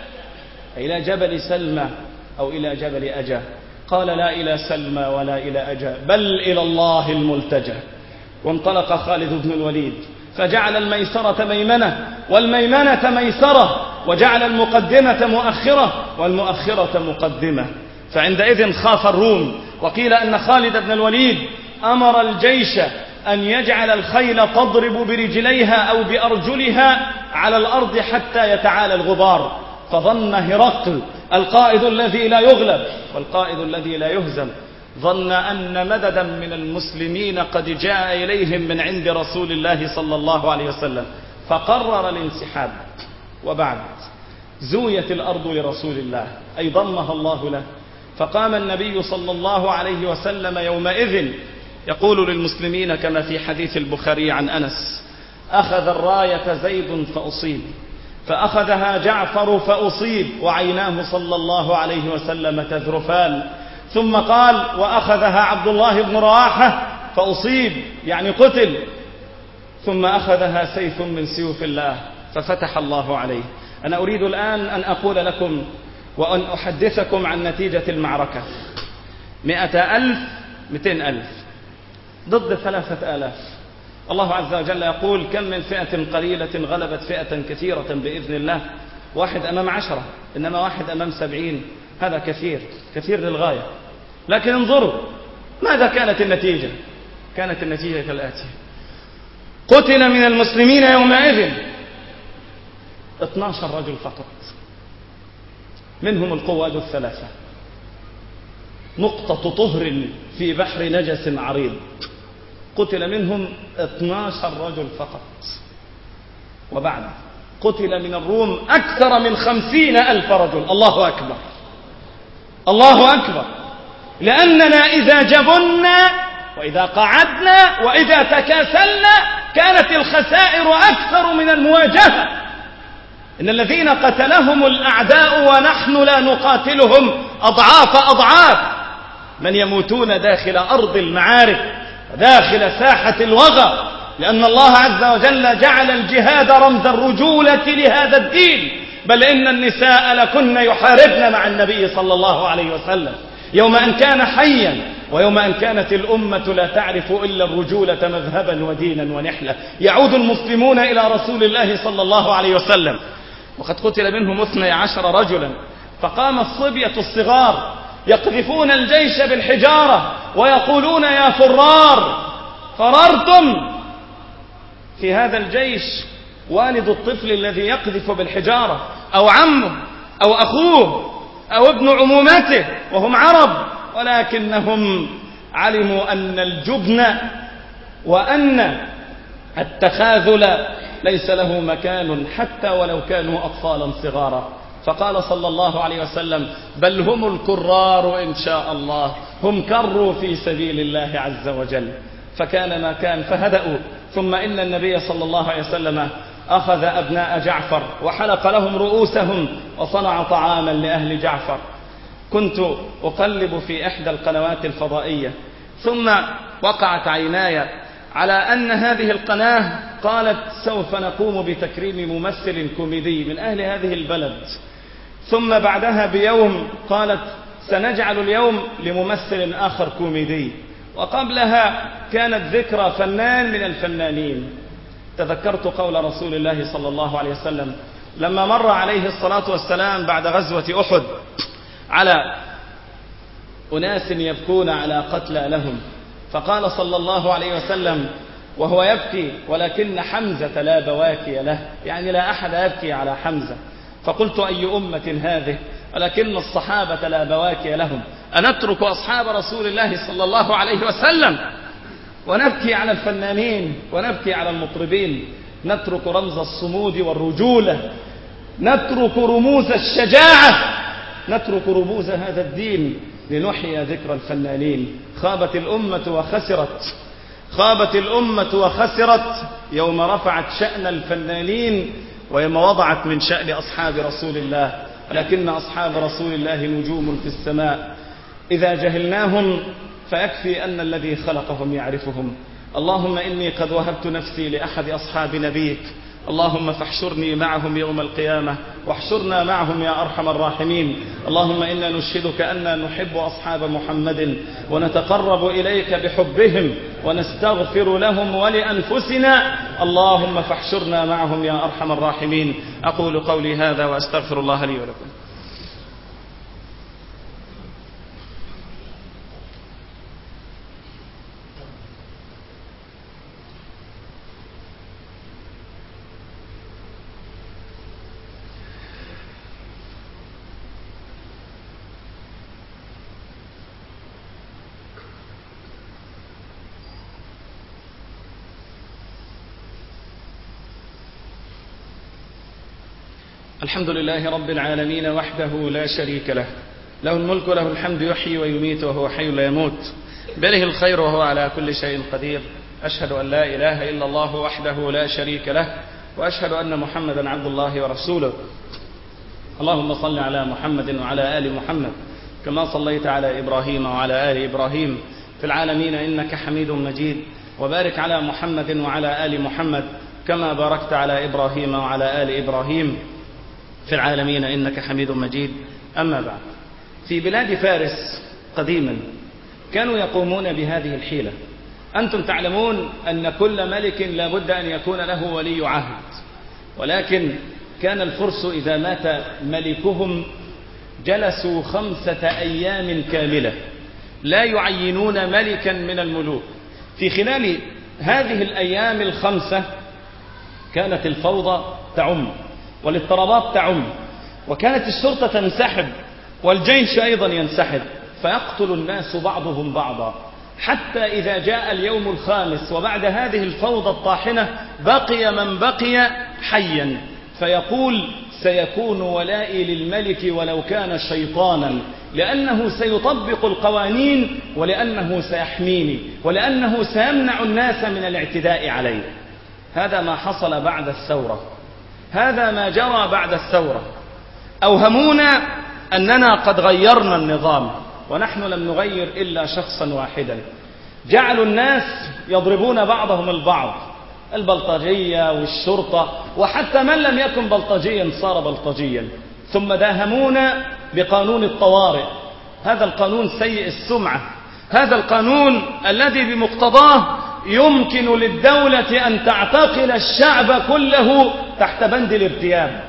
إلى جبل سلمى أو إلى جبل أجا؟ قال: لا إلى سلمى ولا إلى أجا، بل إلى الله الملتجى. وانطلق خالد بن الوليد فجعل الميسرة ميمنة والميمنة ميسرة، وجعل المقدمة مؤخرة والمؤخرة مقدمة. فعندئذ خاف الروم. وقيل أن خالد بن الوليد أمر الجيش أن يجعل الخيل تضرب برجليها أو بأرجلها على الأرض حتى يتعالى الغبار، فظن هرقل القائد الذي لا يغلب والقائد الذي لا يهزم، ظن أن مددا من المسلمين قد جاء إليهم من عند رسول الله صلى الله عليه وسلم، فقرر الانسحاب. وبعد زويت الأرض لرسول الله، أي ضمها الله له، فقام النبي صلى الله عليه وسلم يومئذ يقول للمسلمين كما في حديث البخاري عن أنس: أخذ الراية زيد فأصيب، فأخذها جعفر فأصيب، وعيناه صلى الله عليه وسلم تذرفان. ثم قال: وأخذها عبد الله بن رواحة فأصيب، يعني قتل. ثم أخذها سيف من سيوف الله ففتح الله عليه. أنا أريد الآن أن أقول لكم وأن أحدثكم عن نتيجة المعركة. مئة ألف مئتين ألف ضد ثلاثة آلاف. الله عز وجل يقول: كم من فئة قليلة غلبت فئة كثيرة بإذن الله. واحد أمام عشرة، إنما واحد أمام سبعين هذا كثير، كثير للغاية. لكن انظروا ماذا كانت النتيجة. كانت النتيجة كالآتي: قتل من المسلمين يومئذ اثني عشر رجل فقط، منهم القواد الثلاثة، نقطة طهر في بحر نجس عريض، قتل منهم اثني عشر رجل فقط. وبعد قتل من الروم أكثر من خمسين ألف رجل. الله أكبر، الله أكبر. لأننا إذا جبنا وإذا قعدنا وإذا تكاسلنا كانت الخسائر أكثر من المواجهة. إن الذين قتلهم الأعداء ونحن لا نقاتلهم أضعاف أضعاف من يموتون داخل أرض المعارك وداخل ساحة الوغى، لأن الله عز وجل جعل الجهاد رمز الرجولة لهذا الدين. بل إن النساء لكن يحاربن مع النبي صلى الله عليه وسلم يوم أن كان حيا، ويوم أن كانت الأمة لا تعرف إلا الرجولة مذهبا ودينا ونحلة. يعود المسلمون إلى رسول الله صلى الله عليه وسلم وقد قتل منهم اثني عشر رجلا، فقام الصبية الصغار يقذفون الجيش بالحجارة ويقولون: يا فرار، فررتم. في هذا الجيش والد الطفل الذي يقذف بالحجارة، أو عمه، أو أخوه، أو ابن عمومته، وهم عرب، ولكنهم علموا أن الجبن وأن التخاذل ليس له مكان حتى ولو كانوا أطفالا صغارا. فقال صلى الله عليه وسلم: بل هم الكرار إن شاء الله، هم كروا في سبيل الله عز وجل. فكان ما كان فهدأوا. ثم إن النبي صلى الله عليه وسلم أخذ أبناء جعفر وحلق لهم رؤوسهم وصنع طعاما لأهل جعفر. كنت أقلب في إحدى القنوات الفضائية، ثم وقعت عيناي على أن هذه القناة قالت: سوف نقوم بتكريم ممثل كوميدي من أهل هذه البلد. ثم بعدها بيوم قالت: سنجعل اليوم لممثل آخر كوميدي. وقبلها كانت ذكرى فنان من الفنانين. تذكرت قول رسول الله صلى الله عليه وسلم لما مر عليه الصلاة والسلام بعد غزوة أحد على أناس يبكون على قتلى لهم، فقال صلى الله عليه وسلم وهو يبكي: ولكن حمزة لا بواكي له، يعني لا أحد يبكي على حمزة. فقلت: أي أمة هذه؟ ولكن الصحابة لا بواكي لهم. أنترك أصحاب رسول الله صلى الله عليه وسلم ونبكي على الفنانين ونبكي على المطربين؟ نترك رمز الصمود والرجولة، نترك رموز الشجاعة، نترك رموز هذا الدين لنحيي ذكر الفنانين. خابت الأمة وخسرت، خابت الأمة وخسرت يوم رفعت شأن الفنانين ويوم وضعت من شأن أصحاب رسول الله. لكن أصحاب رسول الله نجوم في السماء، إذا جهلناهم فيكفي أن الذي خلقهم يعرفهم. اللهم إني قد وهبت نفسي لأحد أصحاب نبيك، اللهم فاحشرني معهم يوم القيامة واحشرنا معهم يا أرحم الراحمين. اللهم إنا نشهدك أننا نحب أصحاب محمد ونتقرب إليك بحبهم ونستغفر لهم ولأنفسنا، اللهم فاحشرنا معهم يا أرحم الراحمين. أقول قولي هذا وأستغفر الله لي ولكم. الحمد لله رب العالمين وحده لا شريك له، له الملك وله الحمد، يحيي ويميت وهو حي لا يموت، بيده الخير وهو على كل شيء قدير. أشهد أن لا إله إلا الله وحده لا شريك له، وأشهد أن محمدا عبد الله ورسوله. اللهم صل على محمد وعلى آل محمد كما صليت على إبراهيم وعلى آل إبراهيم في العالمين إنك حميد مجيد، وبارك على محمد وعلى آل محمد كما باركت على إبراهيم وعلى آل إبراهيم في العالمين إنك حميد مجيد. أما بعد، في بلاد فارس قديما كانوا يقومون بهذه الحيلة. أنتم تعلمون أن كل ملك لا بد أن يكون له ولي عهد، ولكن كان الفرس إذا مات ملكهم جلسوا خمسة أيام كاملة لا يعينون ملكا من الملوك. في خلال هذه الأيام الخمسة كانت الفوضى تعم والاضطرابات تعم، وكانت الشرطة تنسحب والجيش أيضا ينسحب، فيقتل الناس بعضهم بعضا، حتى إذا جاء اليوم الخامس وبعد هذه الفوضى الطاحنة بقي من بقي حيا فيقول: سيكون ولائي للملك ولو كان شيطانا، لأنه سيطبق القوانين ولأنه سيحميني ولأنه سيمنع الناس من الاعتداء علي. هذا ما حصل بعد الثورة، هذا ما جرى بعد الثورة. أوهمونا أننا قد غيرنا النظام، ونحن لم نغير إلا شخصا واحدا. جعلوا الناس يضربون بعضهم البعض، البلطجية والشرطة، وحتى من لم يكن بلطجيا صار بلطجيا. ثم داهمونا بقانون الطوارئ، هذا القانون سيء السمعة، هذا القانون الذي بمقتضاه يمكن للدولة أن تعتقل الشعب كله تحت بند الارتياب،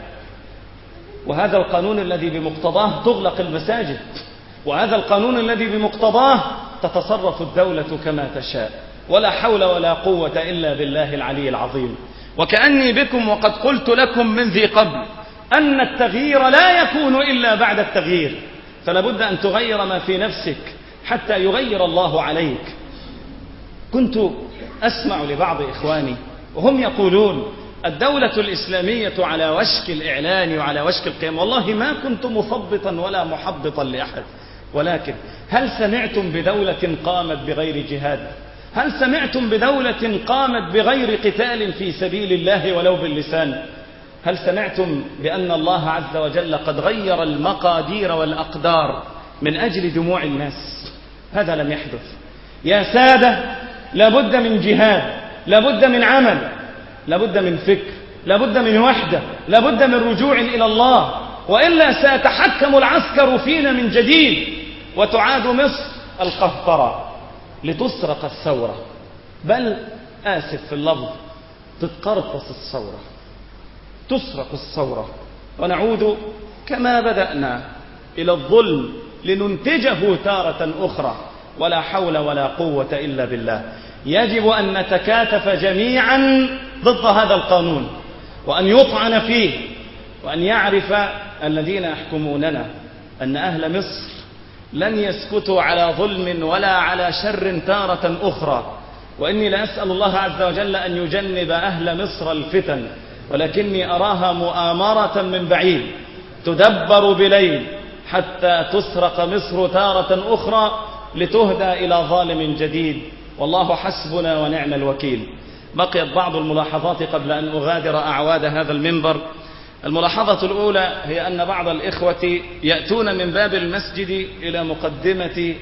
وهذا القانون الذي بمقتضاه تغلق المساجد، وهذا القانون الذي بمقتضاه تتصرف الدولة كما تشاء، ولا حول ولا قوة إلا بالله العلي العظيم. وكأني بكم وقد قلت لكم من ذي قبل أن التغيير لا يكون إلا بعد التغيير، فلا بد أن تغير ما في نفسك حتى يغير الله عليك. كنت أسمع لبعض إخواني وهم يقولون الدولة الإسلامية على وشك الإعلان وعلى وشك القيام. والله ما كنت مثبطا ولا محبطا لأحد، ولكن هل سمعتم بدولة قامت بغير جهاد؟ هل سمعتم بدولة قامت بغير قتال في سبيل الله ولو باللسان؟ هل سمعتم بأن الله عز وجل قد غير المقادير والأقدار من أجل دموع الناس؟ هذا لم يحدث. يا سادة، لابد من جهاد، لابد من عمل، لابد من فكر، لابد من وحدة، لابد من رجوع إلى الله، وإلا سيتحكم العسكر فينا من جديد، وتعاد مصر القهقرة لتسرق الثورة، بل آسف في اللفظ تتقرطس الثورة، تسرق الثورة، ونعود كما بدأنا إلى الظلم لننتجه تارة أخرى. ولا حول ولا قوة إلا بالله. يجب أن نتكاتف جميعا ضد هذا القانون، وأن يطعن فيه، وأن يعرف الذين يحكموننا أن أهل مصر لن يسكتوا على ظلم ولا على شر تارة أخرى. وإني لأسأل الله عز وجل أن يجنب أهل مصر الفتن، ولكني أراها مؤامرة من بعيد تدبر بليل حتى تسرق مصر تارة أخرى لتهدى إلى ظالم جديد. والله حسبنا ونعم الوكيل. بقيت بعض الملاحظات قبل أن أغادر أعواد هذا المنبر. الملاحظة الأولى هي أن بعض الإخوة يأتون من باب المسجد إلى مقدمة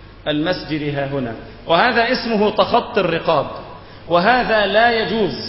المسجد ها هنا، وهذا اسمه تخطي الرقاب، وهذا لا يجوز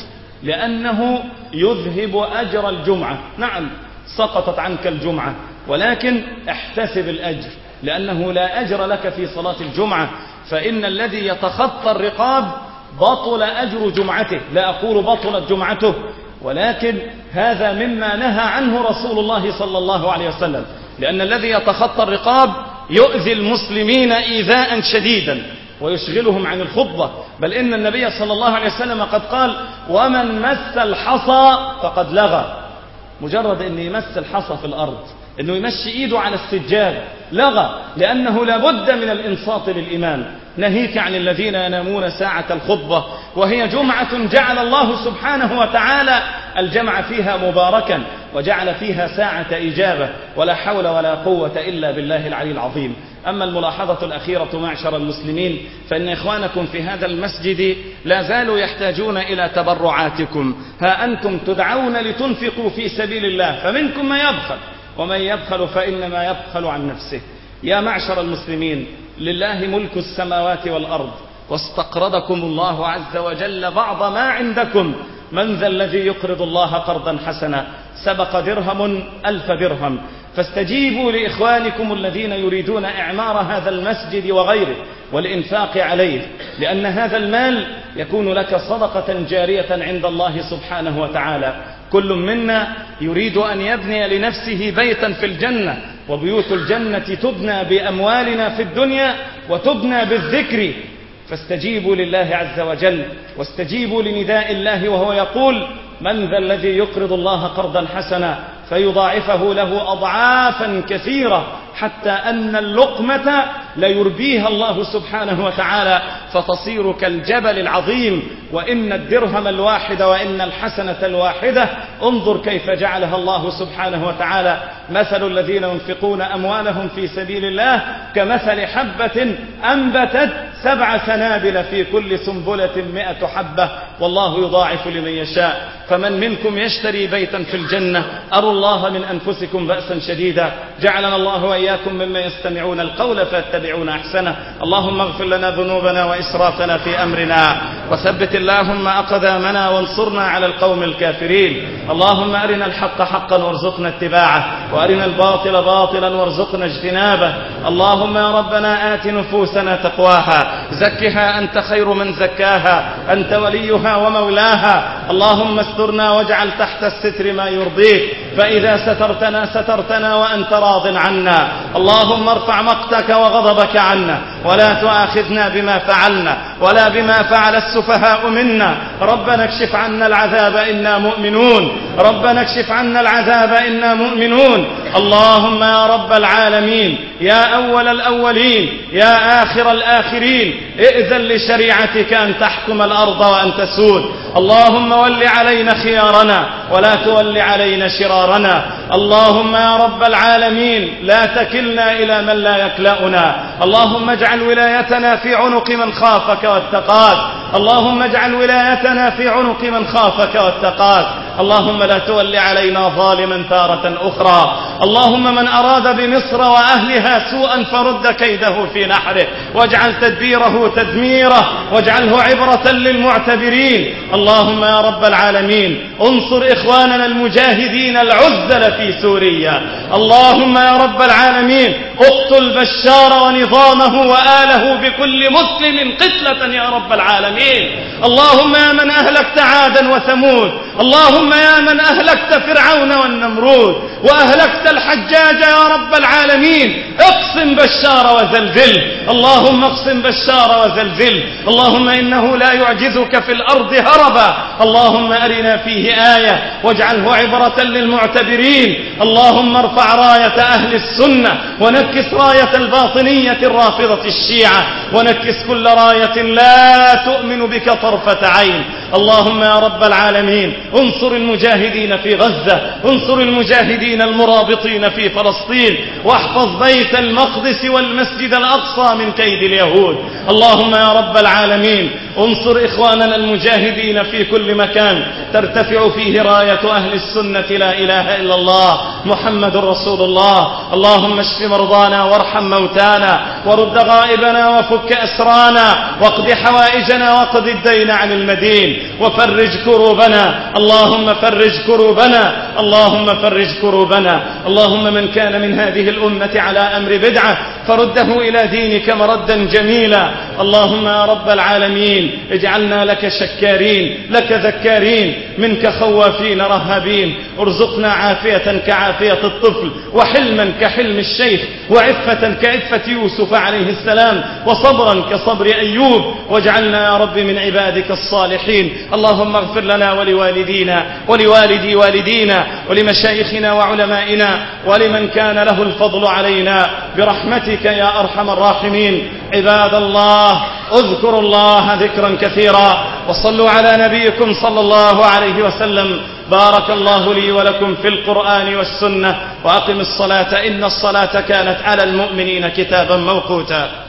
لأنه يذهب أجر الجمعة. نعم سقطت عنك الجمعة، ولكن احتسب الأجر، لأنه لا أجر لك في صلاة الجمعة. فإن الذي يتخطى الرقاب بطل أجر جمعته، لا أقول بطلت جمعته، ولكن هذا مما نهى عنه رسول الله صلى الله عليه وسلم، لأن الذي يتخطى الرقاب يؤذي المسلمين إيذاء شديدا ويشغلهم عن الخطبة. بل إن النبي صلى الله عليه وسلم قد قال: ومن مس الحصى فقد لغى. مجرد أن يمس الحصى في الأرض، أنه يمشي إيده على السجاد، لغى، لأنه لابد من الإنصات للإمام. نهيك عن الذين ينامون ساعة الخطبة، وهي جمعة جعل الله سبحانه وتعالى الجمع فيها مباركا، وجعل فيها ساعة إجابة، ولا حول ولا قوة إلا بالله العلي العظيم. أما الملاحظة الأخيرة معشر المسلمين، فإن إخوانكم في هذا المسجد لا زالوا يحتاجون إلى تبرعاتكم. ها أنتم تدعون لتنفقوا في سبيل الله، فمنكم من يبخل، ومن يبخل فإنما يبخل عن نفسه. يا معشر المسلمين، لله ملك السماوات والأرض، واستقرضكم الله عز وجل بعض ما عندكم. من ذا الذي يقرض الله قرضا حسنا؟ سبق درهم ألف درهم. فاستجيبوا لإخوانكم الذين يريدون إعمار هذا المسجد وغيره والإنفاق عليه، لأن هذا المال يكون لك صدقة جارية عند الله سبحانه وتعالى. كل منا يريد أن يبني لنفسه بيتا في الجنة، وبيوت الجنة تبنى بأموالنا في الدنيا وتبنى بالذكر. فاستجيبوا لله عز وجل، واستجيبوا لنداء الله وهو يقول: من ذا الذي يقرض الله قرضا حسنا فيضاعفه له أضعافا كثيرة، حتى أن اللقمة ليربيها الله سبحانه وتعالى فتصير كالجبل العظيم. وإن الدرهم الواحد وإن الحسنة الواحدة انظر كيف جعلها الله سبحانه وتعالى. مثل الذين ينفقون أموالهم في سبيل الله كمثل حبة أنبتت سبع سنابل في كل سنبلة مئة حبة، والله يضاعف لمن يشاء. فمن منكم يشتري بيتا في الجنة؟ أروا الله من أنفسكم بأسا شديدا. جعلنا الله وإياكم ممن يستمعون القول فيتبعون أحسنه. اللهم اغفر لنا ذنوبنا وإسرافنا في أمرنا، وثبت اللهم أقدامنا وانصرنا على القوم الكافرين. اللهم أرنا الحق حقا وارزقنا اتباعه، وأرنا الباطل باطلا وارزقنا اجتنابه. اللهم يا ربنا آت نفوسنا تقواها، زكها أنت خير من زكاها، أنت وليها ومولاها. اللهم استرنا واجعل تحت الستر ما يرضيك، فإذا سترتنا سترتنا وأنت راض عنا. اللهم ارفع مقتك وغضبك عنا، ولا تؤاخذنا بما فعلنا ولا بما فعل السفهاء منا. ربنا اكشف عنا العذاب إنا مؤمنون، ربنا اكشف عنا العذاب إنا مؤمنون. اللهم يا رب العالمين، يا أول الأولين، يا آخر الآخرين، ائذن لشريعتك أن تحكم الأرض وأن تسود. اللهم ول علينا خيارنا ولا تول علينا شرارنا. اللهم يا رب العالمين لا تكلنا إلى من لا يكلأنا. اللهم اجعل ولايتنا في عنق من خافك واتقاك. اللهم اجعل ولايتنا في عنق من خافك واتقاك. اللهم لا تول علينا ظالما تارة أخرى. اللهم من أراد بمصر وأهلها سوءا فرد كيده في نحره، واجعل تدبيره تدميره، واجعله عبرة للمعتبرين. اللهم يا رب العالمين انصر إخواننا المجاهدين العزل في سوريا. اللهم يا رب العالمين اقتل بشار ونظامه وآله بكل مسلم قتلة يا رب العالمين. اللهم يا من أهلكت عادا وثمود، اللهم يا من أهلكت فرعون والنمرود وأهلكت الحجاج يا رب العالمين اقسم بشار وزلزل. اللهم اقسم بشار وزلزل. اللهم إنه لا يعجزك في الأرض هربا. اللهم أرنا فيه آية واجعله عبرة للمعتبرين. اللهم ارفع راية أهل السنة ونكس راية الباطنية الرافضة الشيعة، ونكس كل راية لا تؤمن بك طرفة عين. اللهم يا رب العالمين انصر المجاهدين في غزة، انصر المجاهدين المرابطين في فلسطين، واحفظ بيت المقدس والمسجد الأقصى من كيد اليهود. اللهم يا رب العالمين انصر إخواننا المجاهدين في كل مكان ترتفع فيه راية أهل السنة لا إله إلا الله محمد رسول الله. اللهم اشف مرضانا وارحم موتانا ورد غائبنا وفك أسرانا واقض حوائجنا واقض الدين عن المدين وفرج كروبنا. اللهم فرج كروبنا، اللهم فرج كروبنا. اللهم من كان من هذه الأمة على أمر بدعة فرده إلى دينك مردا جميلا. اللهم يا رب العالمين اجعلنا لك شكارين، لك ذكارين، منك خوافين رهابين. ارزقنا عافية كعافية الطفل، وحلما كحلم الشيخ، وعفة كعفة يوسف عليه السلام، وصبرا كصبر أيوب. واجعلنا يا رب من عبادك الصالحين. اللهم اغفر لنا ولوالدينا ولوالدي والدينا ولمشايخنا وعلمائنا ولمن كان له الفضل علينا برحمتك يا أرحم الراحمين. عباد الله اذكروا الله ذكرا كثيرا وصلوا على نبيكم صلى الله عليه وسلم. بارك الله لي ولكم في القرآن والسنة، وأقم الصلاة إن الصلاة كانت على المؤمنين كتابا موقوتا.